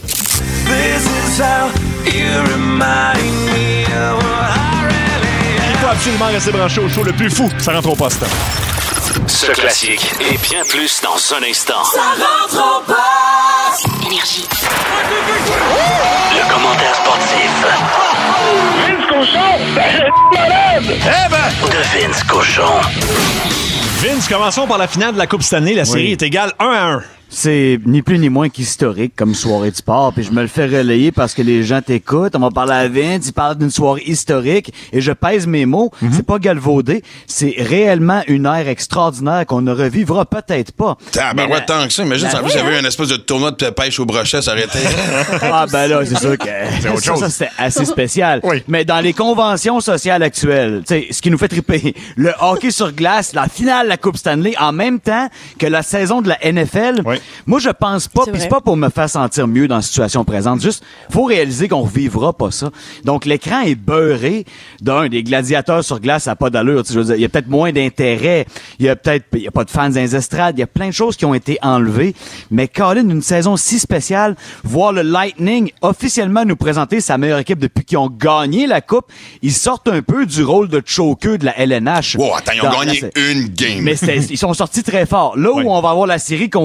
Il faut absolument rester branché au show le plus fou. Ça rentre au poste. Ce classique et bien plus dans un instant. Énergie. Le commentaire sportif Eh ben! de Vince Cochon. Vince, commençons par la finale de la Coupe Stanley. La série Oui. est égale un à un. C'est ni plus ni moins qu'historique comme soirée de sport. Puis je me le fais relayer parce que les gens t'écoutent. On va parler à Vince, il parle d'une soirée historique. Et je pèse mes mots. C'est pas galvaudé. C'est réellement une ère extraordinaire qu'on ne revivra peut-être pas. T'as Mais ben ouais, la- tant que ça. Imagine, la- en plus, il y avait un espèce de tournoi de pêche au brochet, ça aurait été. Ah ben là, c'est sûr que autre ça, chose. ça, c'était assez spécial. Oui. Mais dans les conventions sociales actuelles, tu sais, ce qui nous fait triper, le hockey sur glace, la finale de la Coupe Stanley, en même temps que la saison de la N F L, Oui. moi je pense pas, C'est puis c'est vrai. pas pour me faire sentir mieux dans la situation présente, juste faut réaliser qu'on revivra pas ça. Donc l'écran est beurré d'un des gladiateurs sur glace, ça a pas d'allure, tu sais, je veux dire, il y a peut-être moins d'intérêt, il y a peut-être il y a pas de fans dans les estrades, il y a plein de choses qui ont été enlevées, mais Colin, une saison si spéciale, voir le Lightning officiellement nous présenter sa meilleure équipe depuis qu'ils ont gagné la coupe, ils sortent un peu du rôle de choker de la L N H. Wow, attends, ils ont Dans- gagné dans- une game. mais c'était- ils sont sortis très fort. Là où Oui. on va avoir la série qu'on voulait,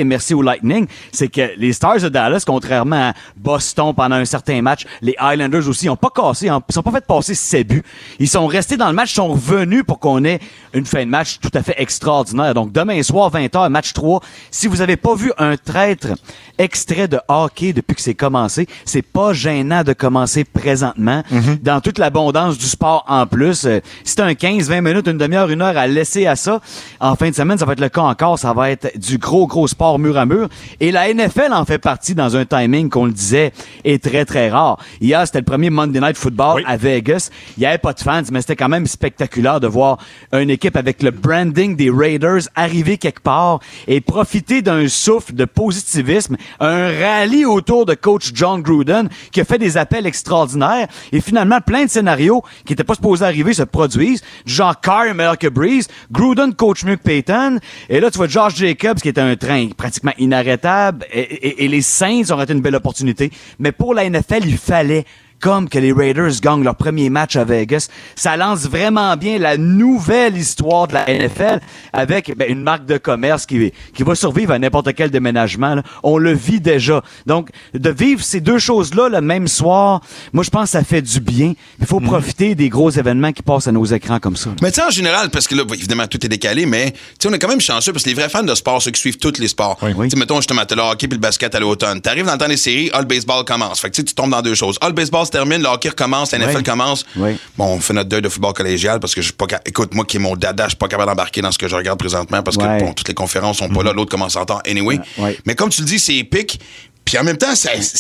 et merci au Lightning, c'est que les Stars de Dallas, contrairement à Boston pendant un certain match, les Islanders aussi, ils n'ont pas cassé, ils sont pas fait passer sept buts. Ils sont restés dans le match, ils sont revenus pour qu'on ait une fin de match tout à fait extraordinaire. Donc, demain soir, vingt heures, match trois. Si vous avez pas vu un traître extrait de hockey depuis que c'est commencé, c'est pas gênant de commencer présentement. Mm-hmm. Dans toute l'abondance du sport en plus. Euh, si t'as un quinze, vingt minutes, une demi-heure, une heure à laisser à ça, en fin de semaine, ça va être le cas encore. Ça va être du gros, gros sport mur à mur. Et la N F L en fait partie dans un timing qu'on le disait est très, très rare. Hier, c'était le premier Monday Night Football oui. à Vegas. Il n'y avait pas de fans, mais c'était quand même spectaculaire de voir une équipe avec le branding des Raiders arriver quelque part et profiter d'un souffle de positivisme, un rallye autour de coach John Gruden qui a fait des appels extraordinaires et finalement plein de scénarios qui n'étaient pas supposés arriver se produisent. Du genre Carr est meilleur que Breeze, Gruden coach mieux que Payton, et là tu vois Josh Jacobs qui était un train pratiquement inarrêtable et, et, et les Saints ont été une belle opportunité. Mais pour la N F L, il fallait comme que les Raiders gagnent leur premier match à Vegas. Ça lance vraiment bien la nouvelle histoire de la N F L avec ben, une marque de commerce qui, qui va survivre à n'importe quel déménagement. Là. On le vit déjà. Donc, de vivre ces deux choses-là le même soir, moi, je pense que ça fait du bien. Il faut mmh. profiter des gros événements qui passent à nos écrans comme ça. Mais tu sais, en général, parce que là, évidemment, tout est décalé, mais tu sais, on est quand même chanceux parce que les vrais fans de sport, ceux qui suivent tous les sports, oui, oui. tu sais, mettons, justement, t'as le hockey puis le basket à l'automne. T'arrives dans le temps des séries, ah, le baseball commence. Fait que tu sais, tu tombes dans deux choses. Ah, le baseball termine, le hockey recommence, la N F L oui. commence. Oui. Bon, on fait notre deuil de football collégial parce que je suis pas capable. Écoute, moi qui est mon dada, je suis pas capable d'embarquer dans ce que je regarde présentement parce que ouais. bon, toutes les conférences sont mm-hmm. pas là, l'autre commence en temps. Anyway. Ouais. Ouais. Mais comme tu le dis, c'est épique. Puis en même temps,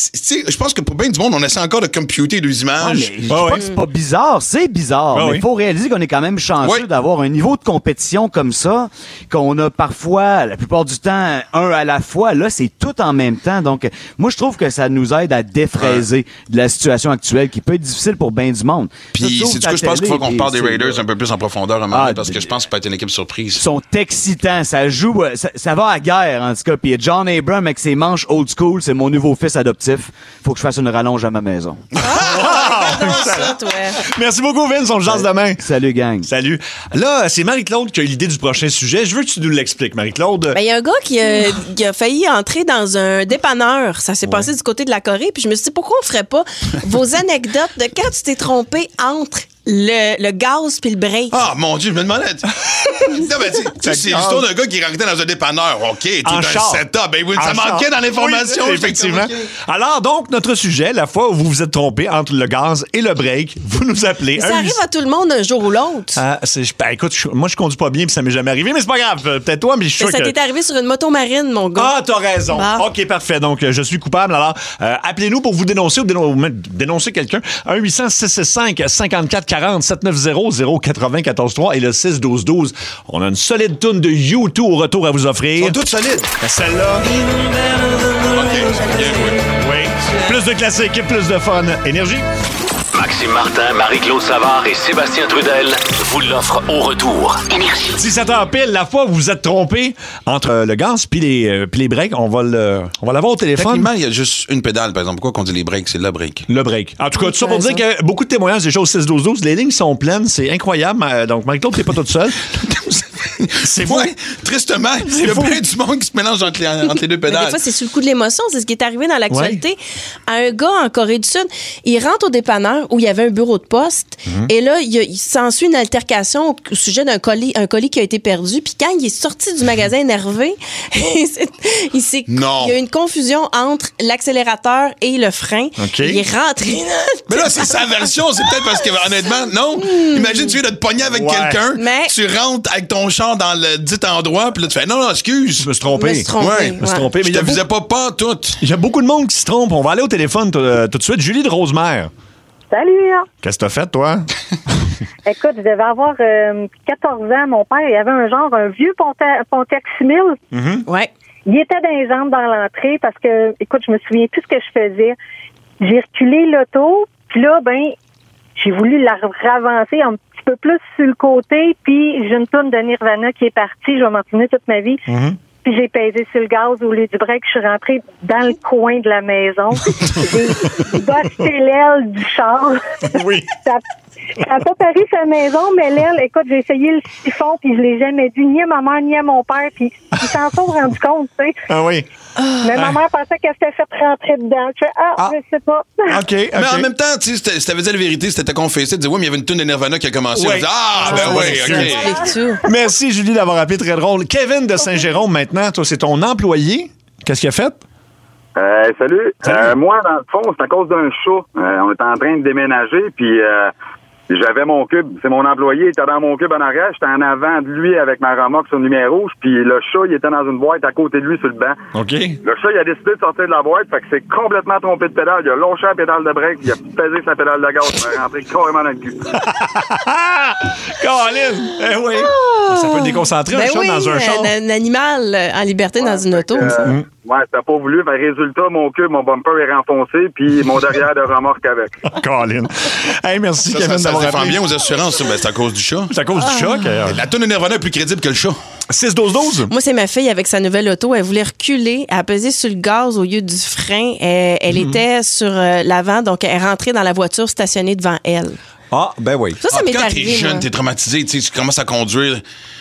je pense que pour bien du monde, on essaie encore de computer les images. Ouais, je dis ah, pas ouais. que c'est pas bizarre, c'est bizarre. Ah, mais il oui. faut réaliser qu'on est quand même chanceux oui. d'avoir un niveau de compétition comme ça, qu'on a parfois, la plupart du temps, un à la fois. Là, c'est tout en même temps. Donc, moi, je trouve que ça nous aide à défraiser ouais. de la situation actuelle qui peut être difficile pour bien du monde. Puis, c'est du coup, je pense qu'il faut qu'on parle des Raiders un peu plus en profondeur à un moment ah, parce que je pense que ça peut être une équipe surprise. Ils sont excitants. Ça joue, ça, ça va à guerre, en tout cas. Puis, John Abrams avec ses manches old school, c'est mon nouveau fils adoptif. Faut que je fasse une rallonge à ma maison. Ah, ça, toi. Merci beaucoup, Vince. On le jase demain. Salut, gang. Salut. Là, c'est Marie-Claude qui a eu l'idée du prochain sujet. Je veux que tu nous l'expliques, Marie-Claude. Ben, il y a un gars qui a, qui a failli entrer dans un dépanneur. Ça s'est ouais. passé du côté de la Corée. Puis je me suis dit, pourquoi on ferait pas vos anecdotes de quand tu t'es trompé entre Le, le gaz puis le break. Ah, mon Dieu, je me demandais. non, mais tu sais, c'est l'histoire d'un gars qui est rentré dans un dépanneur. OK, tout un setup. Ben oui, ça manquait dans l'information. Oui, effectivement. Alors, donc, notre sujet, la fois où vous vous êtes trompé entre le gaz et le break, vous nous appelez. Ça un, arrive à tout le monde un jour ou l'autre. Ah, c'est, ben, écoute, je, moi, je conduis pas bien puis ça m'est jamais arrivé, mais c'est pas grave. Peut-être toi, mais je suis sûr ça que... t'est arrivé sur une moto marine, mon gars. Ah, t'as raison. Bah. OK, parfait. Donc, je suis coupable. Alors, euh, appelez-nous pour vous dénoncer ou dénon- dénoncer quelqu'un. un huit cents six six cinq cinquante-quatre quarante sept neuf zéro zéro quatre-vingt quatorze trois et le six douze douze. On a une solide toune de U deux au retour à vous offrir. Ils sont toutes solides. Celle-là. OK. Bien joué. Oui. Plus de classiques et plus de fun. Énergie. Maxime Martin, Marie-Claude Savard et Sébastien Trudel vous l'offrent au retour. Énergie. dix-sept heures pile, la fois où vous vous êtes trompé entre euh, le gaz puis les, euh, puis les breaks, on va, le, on va l'avoir au téléphone. Techniquement, il y a juste une pédale, par exemple. Pourquoi qu'on dit les breaks? C'est le break. Le break. En tout cas, tout ça pour dire que beaucoup de témoignages déjà au six douze douze. Les lignes sont pleines, c'est incroyable. Donc, Marie-Claude, t'es pas toute seule. C'est fou. Ouais, tristement, il y a plein du monde qui se mélange entre les, entre les deux pédales. Mais des fois, c'est sur le coup de l'émotion. C'est ce qui est arrivé dans l'actualité. Ouais. À un gars en Corée du Sud, il rentre au dépanneur où il y avait un bureau de poste. Mm-hmm. Et là, il, il s'ensuit une altercation au sujet d'un colis, un colis qui a été perdu. Puis quand il est sorti du magasin énervé, il, s'est, non. il y a eu une confusion entre l'accélérateur et le frein. Okay. Il est rentré dans Mais là, c'est sa version. C'est peut-être parce que, honnêtement, non. Mm. Imagine, tu viens de te pogner avec ouais. quelqu'un. Mais... Tu rentres avec ton char dans le dit endroit, puis là, tu fais non, non, excuse. Je me suis trompé. Je me suis trompé. Ouais, je me suis trompé. Mais je te visais pas pas tout. Il y a beaucoup de monde qui se trompe. On va aller au téléphone t- euh, tout de suite. Julie de Rosemère. Salut. Qu'est-ce que t'as fait, toi? Écoute, je devais avoir euh, quatorze ans. Mon père, il avait un genre, un vieux Pontiac six mille. Mm-hmm. Ouais. Il était dans les jambes dans l'entrée parce que, écoute, je me souviens plus ce que je faisais. J'ai reculé l'auto, puis là, ben, j'ai voulu la ravancer un petit peu plus sur le côté, puis j'ai une toune de Nirvana qui est partie. Je vais m'en souvenir toute ma vie. Mm-hmm. puis j'ai pesé sur le gaz au lieu du break. Je suis rentrée dans le coin de la maison. J'ai bossé l'aile du char. Oui. Ça n'a pas paru sa maison, mais l'aile, écoute, j'ai essayé le siphon, puis je l'ai jamais dit ni à ma mère ni à mon père, puis ils s'en sont rendus compte, tu sais. Ah oui. Mais ma mère pensait qu'elle s'était fait rentrer dedans. Je fais, ah, ah. je sais pas. OK, OK. Mais en même temps, tu sais, si t'avais dit la vérité, si t'étais confessé, tu disais, oui, mais il y avait une tune de Nirvana qui a commencé. Oui. On disait, ah, ben Ah, oui, c'est OK. Merci, Julie, d'avoir appelé. Très drôle. Kevin de Saint-Jérôme, maintenant, toi, c'est ton employé. Qu'est-ce qu'il a fait? Euh, salut. Euh, moi, dans le fond, c'est à cause d'un chat. Euh, on était en train de déménager, puis euh, j'avais mon cube. C'est mon employé, il était dans mon cube en arrière. J'étais en avant de lui avec ma remorque sur lumière rouge, puis le chat, il était dans une boîte à côté de lui sur le banc. OK. Le chat, il a décidé de sortir de la boîte, fait que c'est complètement trompé de pédale. Il a lâché la pédale de break, il a pesé sa pédale de gaz, il a rentré carrément dans le cul. Colin! Eh oui. Ça peut déconcentrer un Ben chat oui, dans un char. Un, un animal euh, en liberté dans une auto. Euh, ça. Ouais, t'as pas voulu. Fait résultat, mon cube, mon bumper est renfoncé, puis mon derrière de remorque avec. Colin. Hey, merci, Ça, Kevin, ça, ça d'avoir se défend appelé. bien aux assurances, ça. Ben, c'est à cause du chat. C'est à cause du chat. que- La tune de Nirvana est plus crédible que le chat. six douze douze. Moi, c'est ma fille avec sa nouvelle auto. Elle voulait reculer. Elle a pesé sur le gaz au lieu du frein. Elle, elle Mhm. était sur euh, l'avant, donc elle est rentrée dans la voiture stationnée devant elle. Ah, ben oui. Ça, ça Ah, m'est quand arrivé, t'es jeune, moi. t'es traumatisé, tu sais, tu commences à conduire.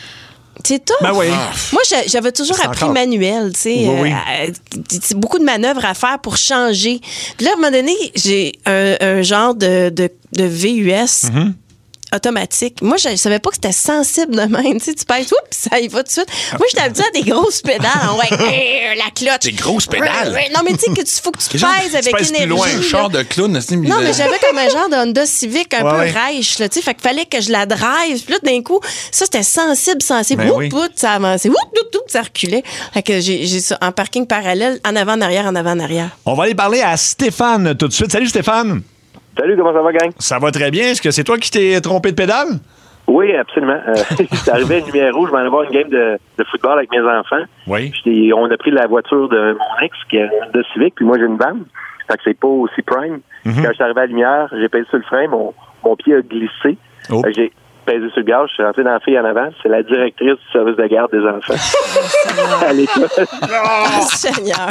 C'est tout. Ben oui. Moi, j'a- j'avais toujours C'est appris encore- manuel, tu sais. Oui, oui. euh, euh, c'est beaucoup de manœuvres à faire pour changer. Puis là, à un moment donné, j'ai un, un genre de, de, de V U S Mhm. automatique. Moi, je savais pas que c'était sensible de même. Tu sais, tu pèses, oups, ça y va tout de suite. Moi, j'étais habituée à des grosses pédales. Ouais, euh, la cloche. Des grosses pédales? Ouais, ouais. Non, mais tu sais, que tu faut que tu Les gens, pèses tu avec pèses plus énergie. loin, un là. char de clown. c'est- Non, mais j'avais comme un genre de Honda Civic un Ouais, peu ouais. rêche, là, tu sais. Fait qu'il fallait que je la drive. Puis là, d'un coup, ça, c'était sensible, sensible. Ben Oup, oui. oup, ça avançait. Oup, oup, oup, ça reculait. Fait que j'ai, j'ai ça en parking parallèle, en avant, en arrière, en avant, en arrière. On va aller parler à Stéphane tout de suite. Salut, Stéphane. Salut, comment ça va, gang? Ça va très bien. Est-ce que c'est toi qui t'es trompé de pédale? Oui, absolument. Euh, c'est arrivé à une lumière rouge, je vais aller voir une game de, de football avec mes enfants. Oui. J'étais- on a pris la voiture de mon ex, qui a une Honda Civic, puis moi j'ai une van. Fait que c'est pas aussi prime. Mhm. Quand je suis arrivé à la lumière, j'ai pesé sur le frein, mon, mon pied a glissé. Oh. Fait que j'ai pesé sur le gaz, je suis rentré dans la fille en avant. C'est la directrice du service de garde des enfants. à l'école. Oh, Seigneur.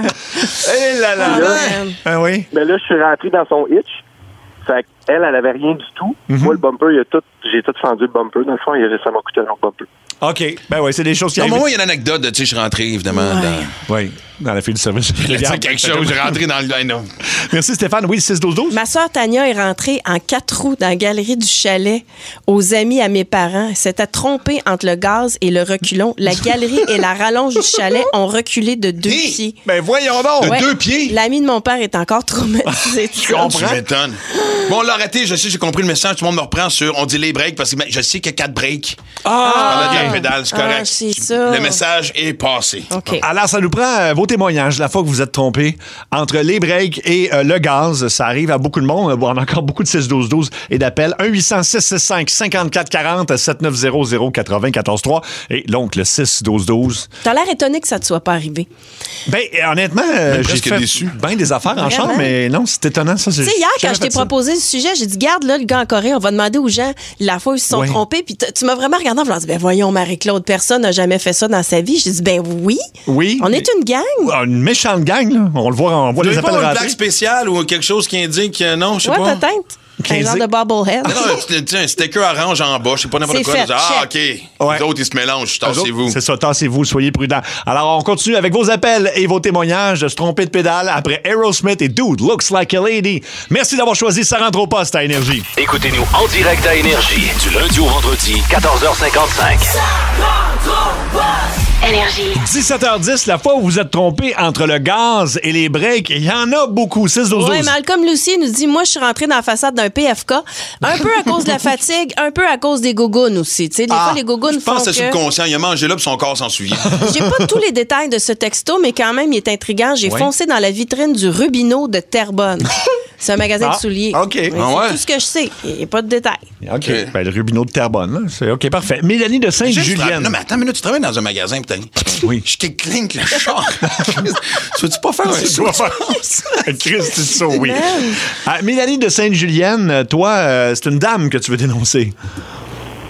Eh là là. Ah, man. Ah oui. Mais là, je suis rentré dans son hitch. Fait qu'elle, elle avait rien du tout. Mhm. Moi, le bumper, il a tout, j'ai tout fendu le bumper. Dans le fond, il a- ça m'a coûté un autre bumper. OK. Ben oui, c'est des choses qui Non, mais arrivent. moi, il y a une anecdote de, tu sais, je suis rentré, évidemment, dans... Oui, dans la file de service. C'est quelque chose, j'ai rentré dans le... Non. Merci, Stéphane. Oui, six douze douze. Ma soeur Tania est rentrée en quatre roues dans la galerie du chalet aux amis à mes parents. Elle s'était trompée entre le gaz et le reculon. La galerie et la rallonge du chalet ont reculé de deux Hey! pieds. Ben voyons donc. De Ouais. deux pieds? L'ami de mon père est encore traumatisé. de ça. Tu m'étonnes. Bon, on l'a arrêté, je sais, j'ai compris le message. Tout le monde me reprend sur on dit les breaks parce que ben, je sais qu'il y a quatre breaks. Ah, Je parlais de OK. la pédale, c'est Ah, correct. c'est ça. Le message est passé. OK. Alors, ça nous prend euh, vos témoignages. La fois que vous êtes trompé entre les breaks et euh, le gaz, ça arrive à beaucoup de monde. On a encore beaucoup de six douze douze et d'appels. un huit cent six six cinq cinq quatre quatre zéro sept neuf zéro zéro quatre-vingt quatorze trois et l'oncle six douze douze. T'as l'air étonné que ça te soit pas arrivé. Ben, euh, honnêtement, euh, Même j'ai presque fait déçu. bien des affaires en Vraiment? char, mais non, c'est étonnant. Ça, Tu sais, hier, quand je t'ai proposé le sujet, j'ai dit, garde là, le gars en Corée, on va demander aux gens la fois où ils se sont Ouais. trompés. Puis t- tu m'as vraiment regardé en voulant dire, ben voyons, Marie-Claude, personne n'a jamais fait ça dans sa vie. J'ai dit, ben oui. Oui. On est une gang. Ah, une méchante gang, là. On le voit, on voit Vous les n'avez appels pas une ratés. plaque spéciale ou quelque chose qui indique que non, je sais Ouais, pas. peut-être. Un quinze genre de bobblehead. Non, non, tu sais, un sticker orange en bas, je sais pas n'importe C'est quoi. fait, Ah, OK. check. Ouais. Les autres, ils se mélangent. Eux autres, Tassez-vous. C'est ça, tassez-vous, soyez prudents. Alors, on continue avec vos appels et vos témoignages de se tromper de pédale après Aerosmith et Dude Looks Like a Lady. Merci d'avoir choisi Ça rentre au poste à Énergie. Écoutez-nous en direct à Énergie du lundi au vendredi, quatorze heures cinquante-cinq. Énergie. dix-sept heures dix, la fois où vous êtes trompé entre le gaz et les breaks, il y en a beaucoup. six douze douze. Oui, Malcolm Lucie nous dit, moi, je suis rentrée dans la façade d'un P F K, un peu à cause de la fatigue, un peu à cause des gougounes aussi. Tu sais, des Ah, fois, les gougounes je font pense que c'est que... subconscient. Il a mangé là puis son corps s'en souvient. J'ai pas tous les détails de ce texto, mais quand même, il est intriguant. J'ai Ouais. foncé dans la vitrine du Rubino de Terrebonne. C'est un magasin Ah, de souliers. OK. Mais Ah c'est ouais? tout ce que je sais. Il n'y a pas de détails. OK. Ben, le Rubino de Terrebonne, là. C'est OK, parfait. Mélanie de Juste tra- Sainte-Julienne. Non, mais attends une minute, tu travailles dans un magasin, putain. Oui. Je kick clink le char. Tu veux-tu pas faire un Tu saut? dois faire Christ, c'est ça, oui. Ah, Mélanie de Sainte-Julienne, toi, euh, c'est une dame que tu veux dénoncer.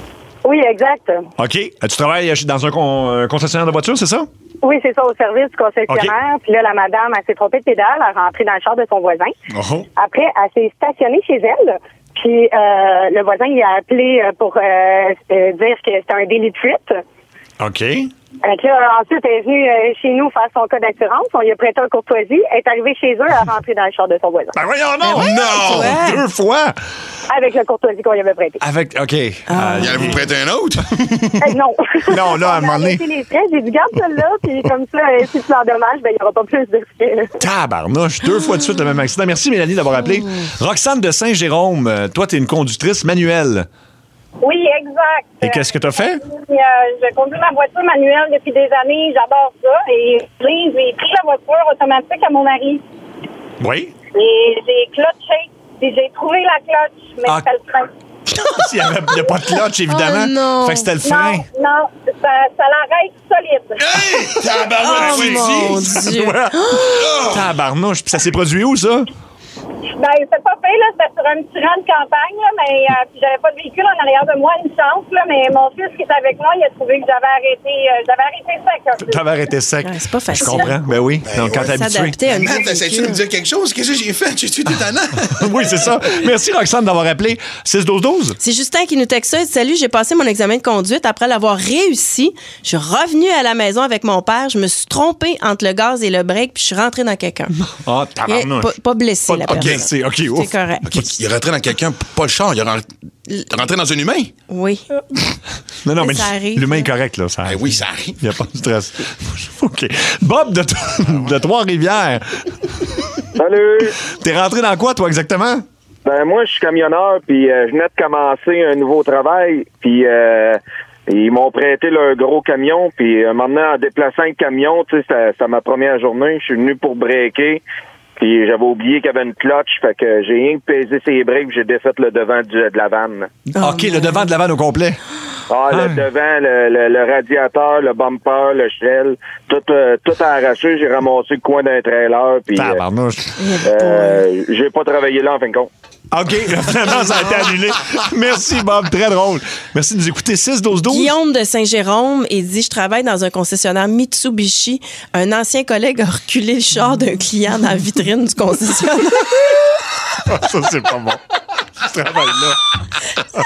Oui, exact. OK. Tu travailles dans un con- un concessionnaire de voiture, c'est ça? Oui, c'est ça, au service du concessionnaire. Puis là, la madame, elle s'est trompée de pédale, elle est rentrée dans le char de son voisin. Oh. Après, elle s'est stationnée chez elle. Puis euh, le voisin, il a appelé pour euh, euh, dire que c'était un délit de fuite. OK. Donc là, ensuite, elle est venue euh, chez nous faire son cas d'assurance. On lui a prêté un courtoisie. Elle est arrivée chez eux, elle est rentrée dans le char de son voisin. Ben voyons, non! Ben non! ouais. Deux fois! Avec le courtoisie qu'on lui avait prêté. Avec, OK. Ah. Euh, Il allait vous prêter un autre? Euh, non. Non, là, à un moment donné. J'ai les frais, j'ai dit, garde celle-là, puis comme ça, euh, si tu l'endommages, ben, il n'y aura pas plus de frais. Tabarnouche, deux fois de suite le même accident. Merci, Mélanie, d'avoir appelé. Roxane de Saint-Jérôme, euh, toi, t'es une conductrice manuelle. Oui, exact. Et qu'est-ce que t'as fait? Euh, je conduis ma voiture manuelle depuis des années. J'adore ça. Et j'ai j'ai pris la voiture automatique à mon mari. Oui? Et j'ai clutché. Et j'ai trouvé la clutch, mais Ah. c'était le frein. Il n'y a pas de clutch, évidemment. Oh non. Fait que c'était le frein. Non, non, ça, ça l'arrête solide. Hey! Tabarouette, Oh oui. mon Dieu. Ouais. Tabarnouche. Puis ça s'est produit où, ça? Ben, c'est pas fait, là. C'était sur un petit rang de campagne, là, mais euh, puis j'avais pas de véhicule en arrière de moi, une chance, là, mais mon fils qui était avec moi, il a trouvé que j'avais arrêté, euh, j'avais arrêté sec un peu. T'avais arrêté sec. Ouais, c'est pas facile. Je comprends. Ben oui. Donc, quand t'es habitué. S'adapter à un nouveau Man, t'essaies-tu de me véhicule. dire quelque chose? Qu'est-ce que j'ai fait? J'ai tué des tannants. Oui, c'est ça. Merci, Roxane, d'avoir appelé. six douze douze. C'est Justin qui nous texte ça. Il dit, salut, j'ai passé mon examen de conduite. Après l'avoir réussi, je suis revenue à la maison avec mon père. Je me suis trompée entre le gaz et le break, puis je suis rentrée dans quelqu'un. Ah, Rien- tabarnouche. Pas, pas blessé, la OK, personne. c'est OK. C'est Ouf. correct. OK, il est rentré dans quelqu'un, pas le char, il est rentré, rentré dans un humain. Oui. Non, non, mais, Mais ça arrive, l'humain est là. correct, là. Ça Ben oui, ça arrive. Il n'y a pas de stress. OK. Bob de, de Trois-Rivières. Salut! T'es rentré dans quoi, toi, exactement? Ben moi, je suis camionneur, puis euh, je venais de commencer un nouveau travail, puis euh, ils m'ont prêté leur gros camion, puis euh, maintenant, en déplaçant le camion, tu sais, c'est c'est ma première journée, je suis venu pour breaker, puis j'avais oublié qu'il y avait une clutch, fait que j'ai rien que pesé ses breaks, puis j'ai défait le devant du, de la vanne. Oh, OK, le devant de la vanne au complet. Ah, Ah. le devant, le, le, le radiateur, le bumper, le shell, tout, euh, tout a arraché, j'ai ramassé le coin d'un trailer, puis euh, Tabarnouche. euh, j'ai pas travaillé là en fin de compte. OK, finalement, ça a été annulé. Merci, Bob. Très drôle. Merci de nous écouter. six douze douze. Guillaume de Saint-Jérôme, il dit, je travaille dans un concessionnaire Mitsubishi. Un ancien collègue a reculé le char d'un client dans la vitrine du concessionnaire. Ça, c'est pas bon. Je travaille là.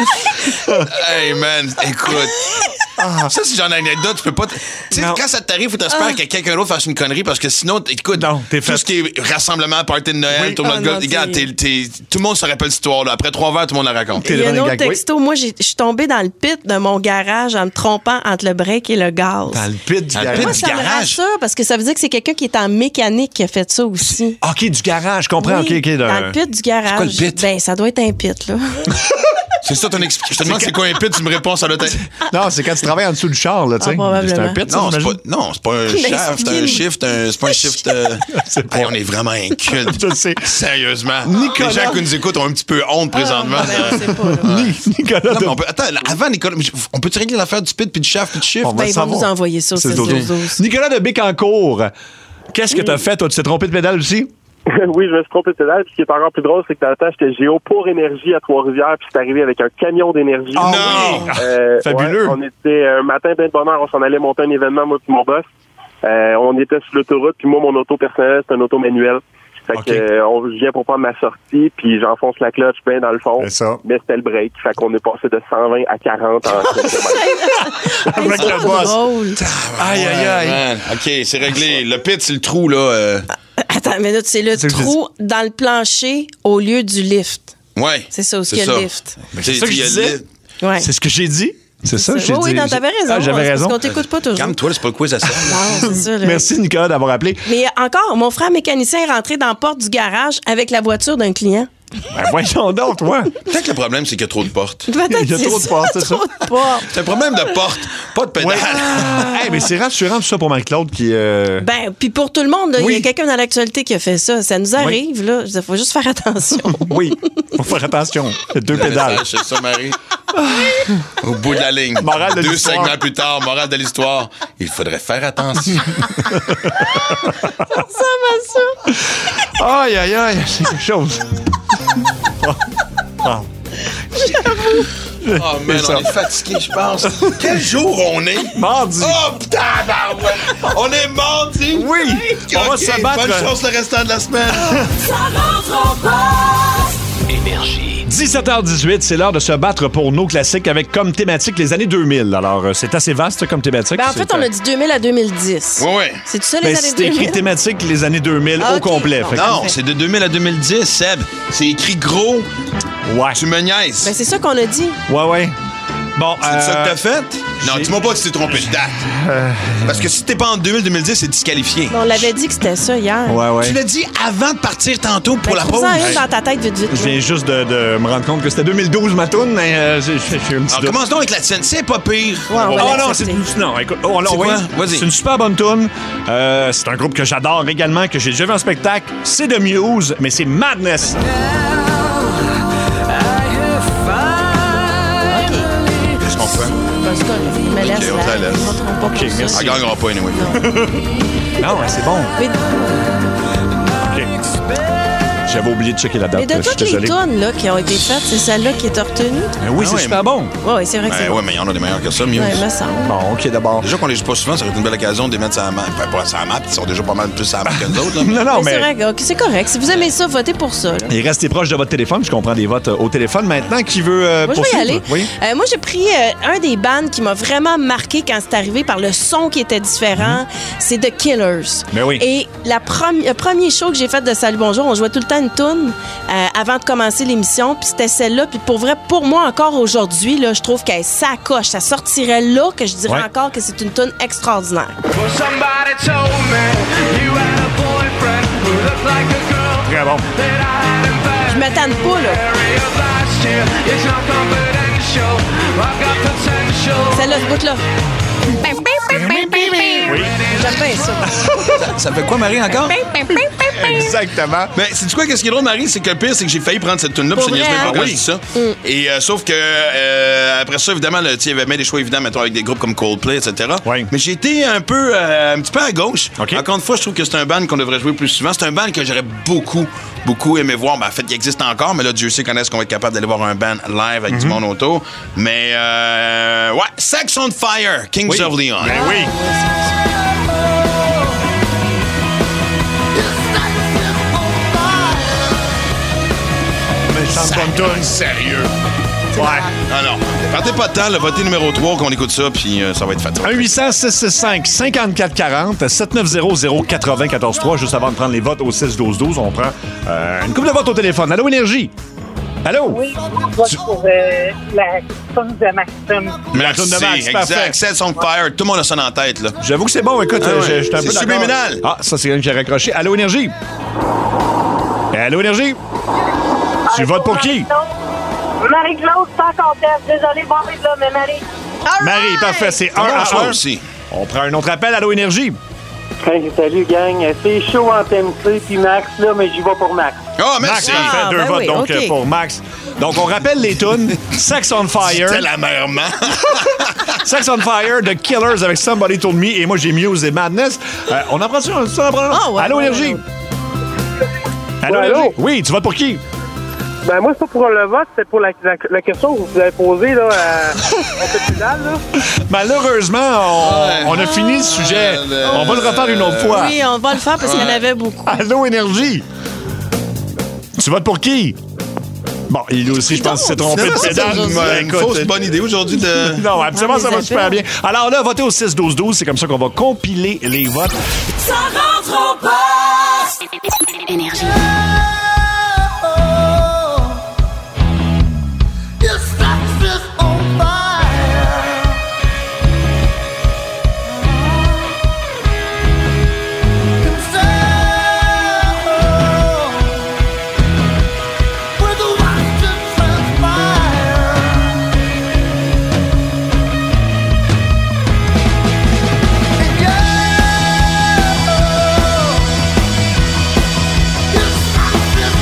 Hey, man, écoute. Ah. Ça, c'est genre une anecdote. Tu peux pas. t- Tu sais, Non. quand ça t'arrive, faut t'espérer que quelqu'un d'autre fasse une connerie parce que sinon, t- écoute, Non, t'es tout fait. ce qui est rassemblement, party de Noël, Oui. tout le Ah, monde. non, Regarde, t'es- t'es- t'es- tout le monde se rappelle cette histoire-là. Après trois verres, tout le monde la raconte. Il y a un devant autre les gags, oui. texto. Moi, j'ai- je suis tombée dans le pit de mon garage en me trompant entre le break et le gaz. Dans le pit du Dans le garage. pit Moi, du ça me garage. rassure parce que ça veut dire que c'est quelqu'un qui est en mécanique qui a fait ça aussi. OK, du garage. Je comprends. Oui, OK, OK. dans le pit du garage. quoi le pit? Ben, ça doit être un pit, là. C'est ça ton explication. Je te demande c'est quoi un pit, tu me réponds, ça doit être. Non, c'est quand tu travailles en dessous du char, là, tu Ah, sais. probablement. C'est un pit, ça, Non, c'est j'imagine? pas, non, c'est pas un Mais shaft, c'est un explique. shift, un- c'est pas un shift. euh, C'est pas- Hey, on est vraiment inculte. Je le sais. Sérieusement. Nicolas- Les gens qui nous écoutent ont un petit peu honte présentement. Ah, ben, on sait pas, là. Ni- Nicolas Non, mais de- on peut, attends, là, avant, Nicolas, mais on peut-tu régler l'affaire du pit, puis du shaft, puis du shift? On va Ben, le ils vont savoir. nous envoyer ça au C'est six dodo. douze douze. Nicolas de Bécancourt, qu'est-ce que t'as fait, toi? Tu t'es trompé de pédale aussi? Oui, je me suis trompé de pédale. Puis ce qui est encore plus drôle, c'est que dans le temps, j'étais géo pour énergie à Trois-Rivières, puis c'est arrivé avec un camion d'énergie. Ah Non! oui! Euh, Fabuleux. ouais, on était un matin plein de bonheur, on s'en allait monter un événement, moi et mon boss. Euh, on était sur l'autoroute, puis moi, mon auto personnel, c'est un auto manuel. Fait Ok. que euh, on vient pour prendre ma sortie, puis j'enfonce la clutch bien dans le fond. C'est ça. Mais c'était le break. Fait qu'on est passé de cent vingt à quarante en quelques mètres. Avec C'est le boss. drôle. Aïe, aïe, aïe. Man, OK, c'est réglé. Le pit, c'est le trou, là. euh, Attends, mais là, c'est le C'est- trou dans le plancher au lieu du lift. Ouais. C'est ça, où C'est il y a ça. le lift. C'est ça que je disais. Ouais. C'est ce que j'ai dit? C'est ça que j'ai Oui, dit? oui, non, t'avais raison. Ah, j'avais C'est raison. Parce qu'on t'écoute pas toujours. Calme-toi, c'est pas le quiz à ça. Non, c'est ça. là. Merci, Nicolas, d'avoir appelé. Mais encore, mon frère mécanicien est rentré dans la porte du garage avec la voiture d'un client. Ben, voyons donc, toi. Peut-être que le problème, c'est qu'il y a trop de portes. Peut-être Il y a c'est trop de ça, portes, c'est ça? trop de portes. C'est un problème de porte, pas de pédale. Ouais. Hey, mais c'est rassurant tout ça pour Marie-Claude qui... euh, Ben, puis pour tout le monde, là, il Oui. y a quelqu'un dans l'actualité qui a fait ça. Ça nous arrive, là. Il faut juste faire attention. Oui, faut faire attention. Il y a deux pédales. C'est ça, Marie. Au bout de la ligne. Morale de Deux l'histoire. segments plus tard, morale de l'histoire. Il faudrait faire attention. Ça va, ça. Aïe, aïe, aïe, c'est quelque chose. Ah. Ah. Oh, man, on est fatigué, je pense. Quel jour on est? Mardi. Oh, putain, ben ouais. On est mardi. Oui. Okay, on va se battre. Bonne chance le restant de la semaine. Ça rentre en poste. Énergie. dix-sept heures dix-huit, c'est l'heure de se battre pour nos classiques avec comme thématique les années deux mille. Alors, euh, c'est assez vaste comme thématique. Ben, en fait, on a dit deux mille à deux mille dix. Oui, oui. C'est tout ça, les Ben, années c'est écrit deux mille? thématique les années deux mille Ah, au ok. complet. Non. Fait que- Non, c'est de deux mille à deux mille dix, Seb. C'est écrit gros. Ouais. Tu me niaises. Ben, c'est ça qu'on a dit. Ouais, ouais. Bon, C'est euh, ça que t'as fait? Non, dis-moi pas que tu t'es trompé de date. Euh, Parce que si t'es pas en deux mille deux mille dix, c'est disqualifié. On l'avait dit que c'était ça hier. Ouais, ouais. Tu l'as dit avant de partir tantôt pour Ben, la trouve pause. ça une dans ta tête vite vite. Je viens juste de, de me rendre compte que c'était deux mille douze ma toune, mais euh, j'ai j'ai- j'ai un petit Alors, doute. commence donc avec la tienne. C'est pas pire. Ouais, on va Oh non, l'accepter. c'est non, écoute, oh, non, C'est oui. quoi? Vas-y. C'est une super bonne tune. Euh, c'est un groupe que j'adore également, que j'ai déjà vu en spectacle. C'est de Muse, mais c'est Madness. Qu'est-ce qu'on fait? Parce que je me laisse Ok, on là. te la laisse. On se trompe pas Ok, pour ça. merci. Elle gagnera pas, anyway. Non, ouais, c'est bon. Mais, OK. J'avais oublié de checker la date. mais de je suis toutes les désolé. tonnes là, qui ont été faites, c'est celle-là qui est retenue. Ben oui, Ah c'est ouais, super bon. Oui, ouais, c'est vrai que c'est Ben bon. ouais, mais il y en a des meilleurs que ça, mieux. Ouais, me semble. Bon, OK, d'abord. Déjà qu'on les joue pas souvent, ça aurait été une belle occasion de les mettre sur la map. Enfin, pas sur la map, ils sont déjà pas mal plus sur la map que nous autres. Là. Non, non, Mais c'est mais vrai, ok, c'est correct. Si vous aimez ça, votez pour ça. là. il restez proche de votre téléphone. Je comprends des votes euh, au téléphone. Maintenant, qui veut euh, Moi, je vais y poursuivre? aller. Oui. Euh, moi, j'ai pris euh, un des bands qui m'a vraiment marqué quand c'est arrivé par le son qui était différent. C'est The Killers. Ben oui. Et la premi- le premier show que j'ai fait de Salut Bonjour, on jouait tout le temps une toune euh, avant de commencer l'émission. Puis c'était celle-là. Puis pour vrai, pour moi, encore aujourd'hui, là, je trouve qu'elle s'accroche. Ça sortirait là que je dirais Ouais. encore que c'est une toune extraordinaire. Somebody told me you had a boyfriend who looked like a girl Très bon. that I had in fact Je m'attends pas, là. February of last year. It's not confidential. I've got potential. Celle-là, ce bout-là. Oui. J'aime bien ça. Ça, ça fait quoi, Marie, encore? Exactement. Mais c'est quoi, qu'est-ce qui est drôle, Marie? C'est que le pire, c'est que j'ai failli prendre cette tune-là, puis Pour je niaise vrai, même hein? pas quand Oui. je dis ça. Et euh, sauf que, euh, après ça, évidemment, là, tu sais, il y avait même des choix évidents, mettons, avec des groupes comme Coldplay, et cetera. Oui. Mais j'ai été un peu, euh, un petit peu à gauche. OK. Encore une fois, je trouve que c'est un band qu'on devrait jouer plus souvent. C'est un band que j'aurais beaucoup, beaucoup aimé voir. Ben, en fait, il existe encore, mais là, Dieu sait quand est-ce qu'on va être capable d'aller voir un band live avec du monde autour. Mais, euh, ouais, Sex on Fire, Kings Oui. of Leon. Ben oui. Méchante bonne toune. Sérieux. Ouais. Ah non. Partez pas de temps, là, votez numéro trois, qu'on écoute ça, puis euh, ça va être fait. un huit cents six six cinq cinquante-quatre quarante sept neuf zéro zéro quatre-vingt-quatorze trois. Juste avant de prendre les votes au six douze douze, on prend euh, une couple de votes au téléphone. Allô, Énergie? Allô? Oui, je vote pour euh, la tune de Maxime. La toune de Max, parfait. exact. Sex on Fire. Tout le monde a ça en tête, là. J'avoue que c'est bon. Écoute, Ah euh, ouais. je je suis un C'est peu d'accord. subliminal. Ah, ça, c'est quelqu'un qui a raccroché. Allô, Énergie? Allô, Énergie? Tu votes pour qui? Marie-Claude, sans conteste. Désolé, bon, mais là, mais Marie. Marie, parfait. C'est un Bon à choix un. aussi. On prend un autre appel. Allô, Énergie? Hey, salut, gang. C'est chaud en T M C puis Max, là, mais j'y vais pour Max. Ah, Max, merci. ça fait Ah, deux ben votes oui, donc, OK. euh, pour Max. Donc, on rappelle les tunes. Sex on Fire. C'était la mère man. Sex on Fire, The Killers avec Somebody Told Me. Et moi, j'ai Muse et Madness. Euh, on en prend-tu un? On en prend un? Ah, ouais, Allô, ouais, Énergie? ouais. Allô, Ouais, Énergie? allô? Oui, tu votes pour qui? Ben, moi, c'est pas pour le vote, c'est pour la, la, la question que vous avez posée, là, à au pédale, là. Malheureusement, on, on a fini le sujet. On va le refaire une autre fois. Oui, on va le faire parce qu'il y en avait beaucoup. Allô, Énergie? Tu votes pour qui? Bon, il aussi, je pense qu'il s'est trompé de Finalement, c'est pédale. une, Ouais, une écoute, fausse bonne idée aujourd'hui de... Non, absolument, Ah, ça les va super appels. bien. Alors là, votez au six douze douze. C'est comme ça qu'on va compiler les votes. Ça rentre en poste. Énergie. Yeah.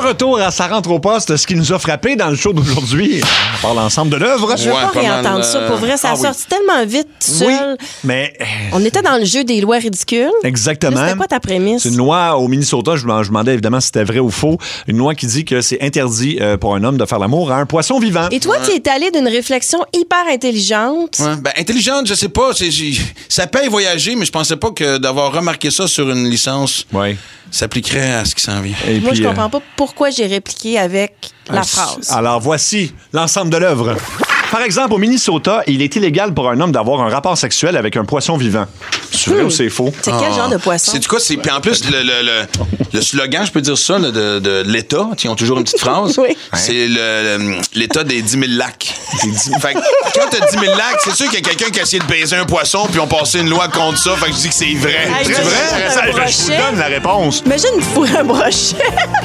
retour à Ça rentre au poste, ce qui nous a frappé dans le show d'aujourd'hui. On parle ensemble de l'œuvre. Je veux pas réentendre ça. Pour vrai, ça a Ah oui. sorti tellement vite tout seul. Oui, mais... On était dans le jeu des lois ridicules. Exactement. Là, c'était quoi ta prémisse? C'est une loi au Minnesota, je me je me demandais évidemment si c'était vrai ou faux, une loi qui dit que c'est interdit euh, pour un homme de faire l'amour à un poisson vivant. Et toi, tu es allé d'une réflexion hyper intelligente. Ouais, ben, intelligente, je sais pas. C'est, j'ai- ça paye voyager, mais je pensais pas que d'avoir remarqué ça sur une licence s'appliquerait à ce qui s'en vient. Et Moi, puis, je euh, comprends pas pourquoi j'ai répliqué avec la Ah, phrase. Alors voici l'ensemble de l'œuvre. Par exemple, au Minnesota, il est illégal pour un homme d'avoir un rapport sexuel avec un poisson vivant. C'est vrai Hmm. ou c'est faux? C'est quel genre de poisson? C'est du quoi? C'est, puis en plus, le, le, le, le slogan, je peux dire ça, là, de, de l'État, ils ont toujours une petite phrase. Oui. C'est le, le- l'État des dix mille lacs. Fait que quand t'as dix mille lacs, c'est sûr qu'il y a quelqu'un qui a essayé de baiser un poisson puis on passé une loi contre ça. Fait que je dis que c'est vrai. Hey, c'est imagine vrai? un Ça, je vous brochet. donne la réponse. Imagine une fourre un brochet.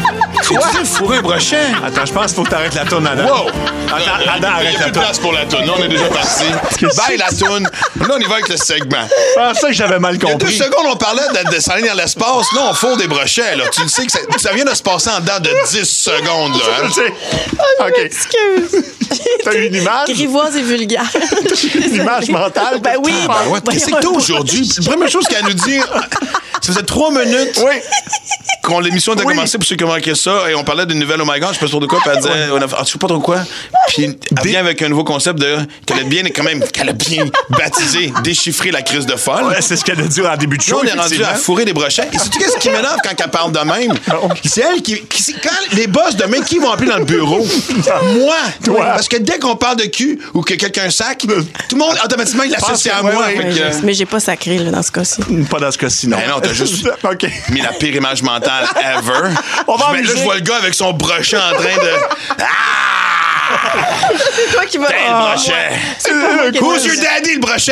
Tu dis fourrer un brochet? Attends, je pense qu'il faut que tu arrêtes la tourne, Adam. Wow! Attends, Adam, Il arrête n'y a la plus de tourne. place pour la toune. Là, on est déjà parti. Bye, la toune. Là, on y va avec le segment. Ah, ça que j'avais mal Il y a deux compris. secondes, on parlait de, de s'aller dans l'espace. Là, on fourre des brochets. Là. Tu le sais que ça, ça vient de se passer en dedans de dix secondes. Là, hein? Je sais. Oh, OK. excuse. T'as eu une image? Grivoise et vulgaire. Une image mentale? Ben oui. Ben ouais, qu'est-ce que c'est que t'as aujourd'hui? La première chose qu'elle nous dit, ça faisait trois minutes Oui. qu'on l'émission a Oui. commencé pour ceux qui ont manqué ça et on parlait d'une nouvelle Oh my God, je sais pas trop de quoi, puis elle disait, on a, ah, tu sais pas trop quoi. Puis elle vient avec un nouveau concept de qu'elle a bien quand même qu'elle a bien baptisé, déchiffré la crise de folle. Ouais, c'est ce qu'elle a dit en début de Là, show. on est rendu effectivement. à fourrer des brochets. Et sais-tu qu'est-ce qui m'énerve quand elle parle de même? C'est elle qui. qui- c'est quand les boss demain, qui vont appeler dans le bureau? Moi! Toi. Parce que dès qu'on parle de cul ou que quelqu'un sac, tout le monde automatiquement il l'associe à Ouais, moi. ouais, Fait Ouais, que, je- Mais j'ai pas sacré là, dans ce cas-ci. Pas dans ce cas-ci, non. Ben non, t'as juste OK. mis la pire image mentale ever. On va en Mais là, musique. je vois le gars avec son brochet en train de. Ah! C'est toi qui vas. T'es Ah, le brochet! ouais. C'est pas moi qui Who's ai- your daddy, le brochet?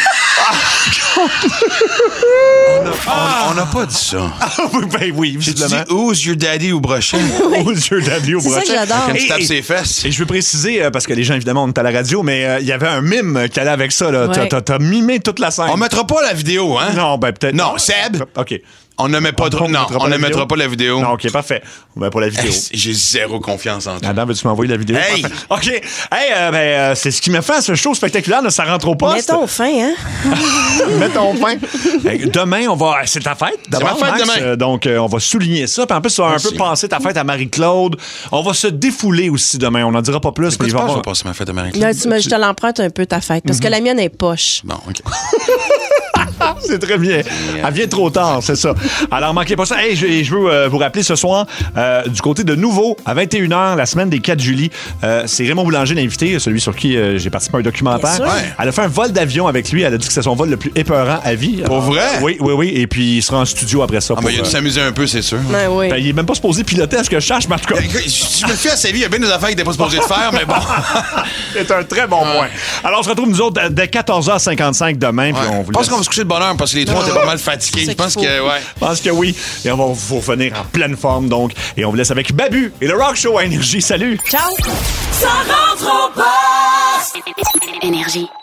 On n'a pas dit ça. Ben oui, J'ai dit visiblement. Who's your daddy ou brochet? Who's your daddy au C'est ça que brochet? j'adore. Quand tu Et- tapes et- ses fesses. Et je veux préciser, euh, parce que les gens, évidemment, on est à la radio, mais euh, il y avait un mime qui allait avec ça. Là. Ouais. T'as- T'as, t'as mimé toute la scène. On mettra pas la vidéo, hein? Non, ben peut-être. Non, Seb. OK. On ne met pas de... On Non, mettra pas on la ne mettra vidéo? pas la vidéo. Non, OK, parfait. Ben, pour la vidéo. Hey, j'ai zéro confiance en toi. Adam, veux-tu m'envoyer la vidéo? Hey! Parfait. OK. Hey, euh, ben, euh, c'est ce qui m'a fait ce show spectaculaire de Ça rentre au poste. Mettons fin, hein? Mettons fin. Hey, demain, on va. C'est ta fête, d'abord. ma fête Max. demain. Euh, donc, euh, on va souligner ça. Puis en plus, on va un Merci. peu penser ta fête à Marie-Claude. On va se défouler aussi demain. On n'en dira pas plus. Pourquoi mais tu il va penses que je avoir- vais passer ma fête à Marie-Claude? Là, tu me, je te l'emprunte un peu ta fête, parce que la mienne est poche. Bon, OK. C'est très bien. Elle vient trop tard, c'est ça. Alors, manquez pas ça. Hey, je, je veux euh, vous rappeler ce soir, euh, du côté de Nouveau, à vingt et une heures, la semaine des quatre juillet, euh, c'est Raymond Boulanger l'invité, celui sur qui euh, j'ai participé à un documentaire. Bien sûr. Ouais. Elle a fait un vol d'avion avec lui. Elle a dit que c'est son vol le plus épeurant à vie. Pour vrai? Oui, oui, oui. Et puis, il sera en studio après ça. Ah, pour, ben, il a dû euh, s'amuser un peu, c'est sûr. Ben oui. ben, il est même pas supposé piloter à ce que je cherche, mais en tout cas, Écoute, Si je me fie à sa vie, il y a bien des affaires qu'il n'était pas supposé de faire, mais bon. c'est un très bon point. Alors, on se retrouve, nous autres, dès quatorze heures cinquante-cinq demain. Puis Ouais. on Je vous pense laisse- qu'on va se coucher de bonne heure parce que les trois étaient pas mal fatigués. C'est Je pense qu'il que, faut. ouais. Je pense que oui. Et on va vous revenir en pleine forme, donc. Et on vous laisse avec Babu et le Rock Show à Énergie. Salut! Ciao! Ça rentre au poste. Énergie.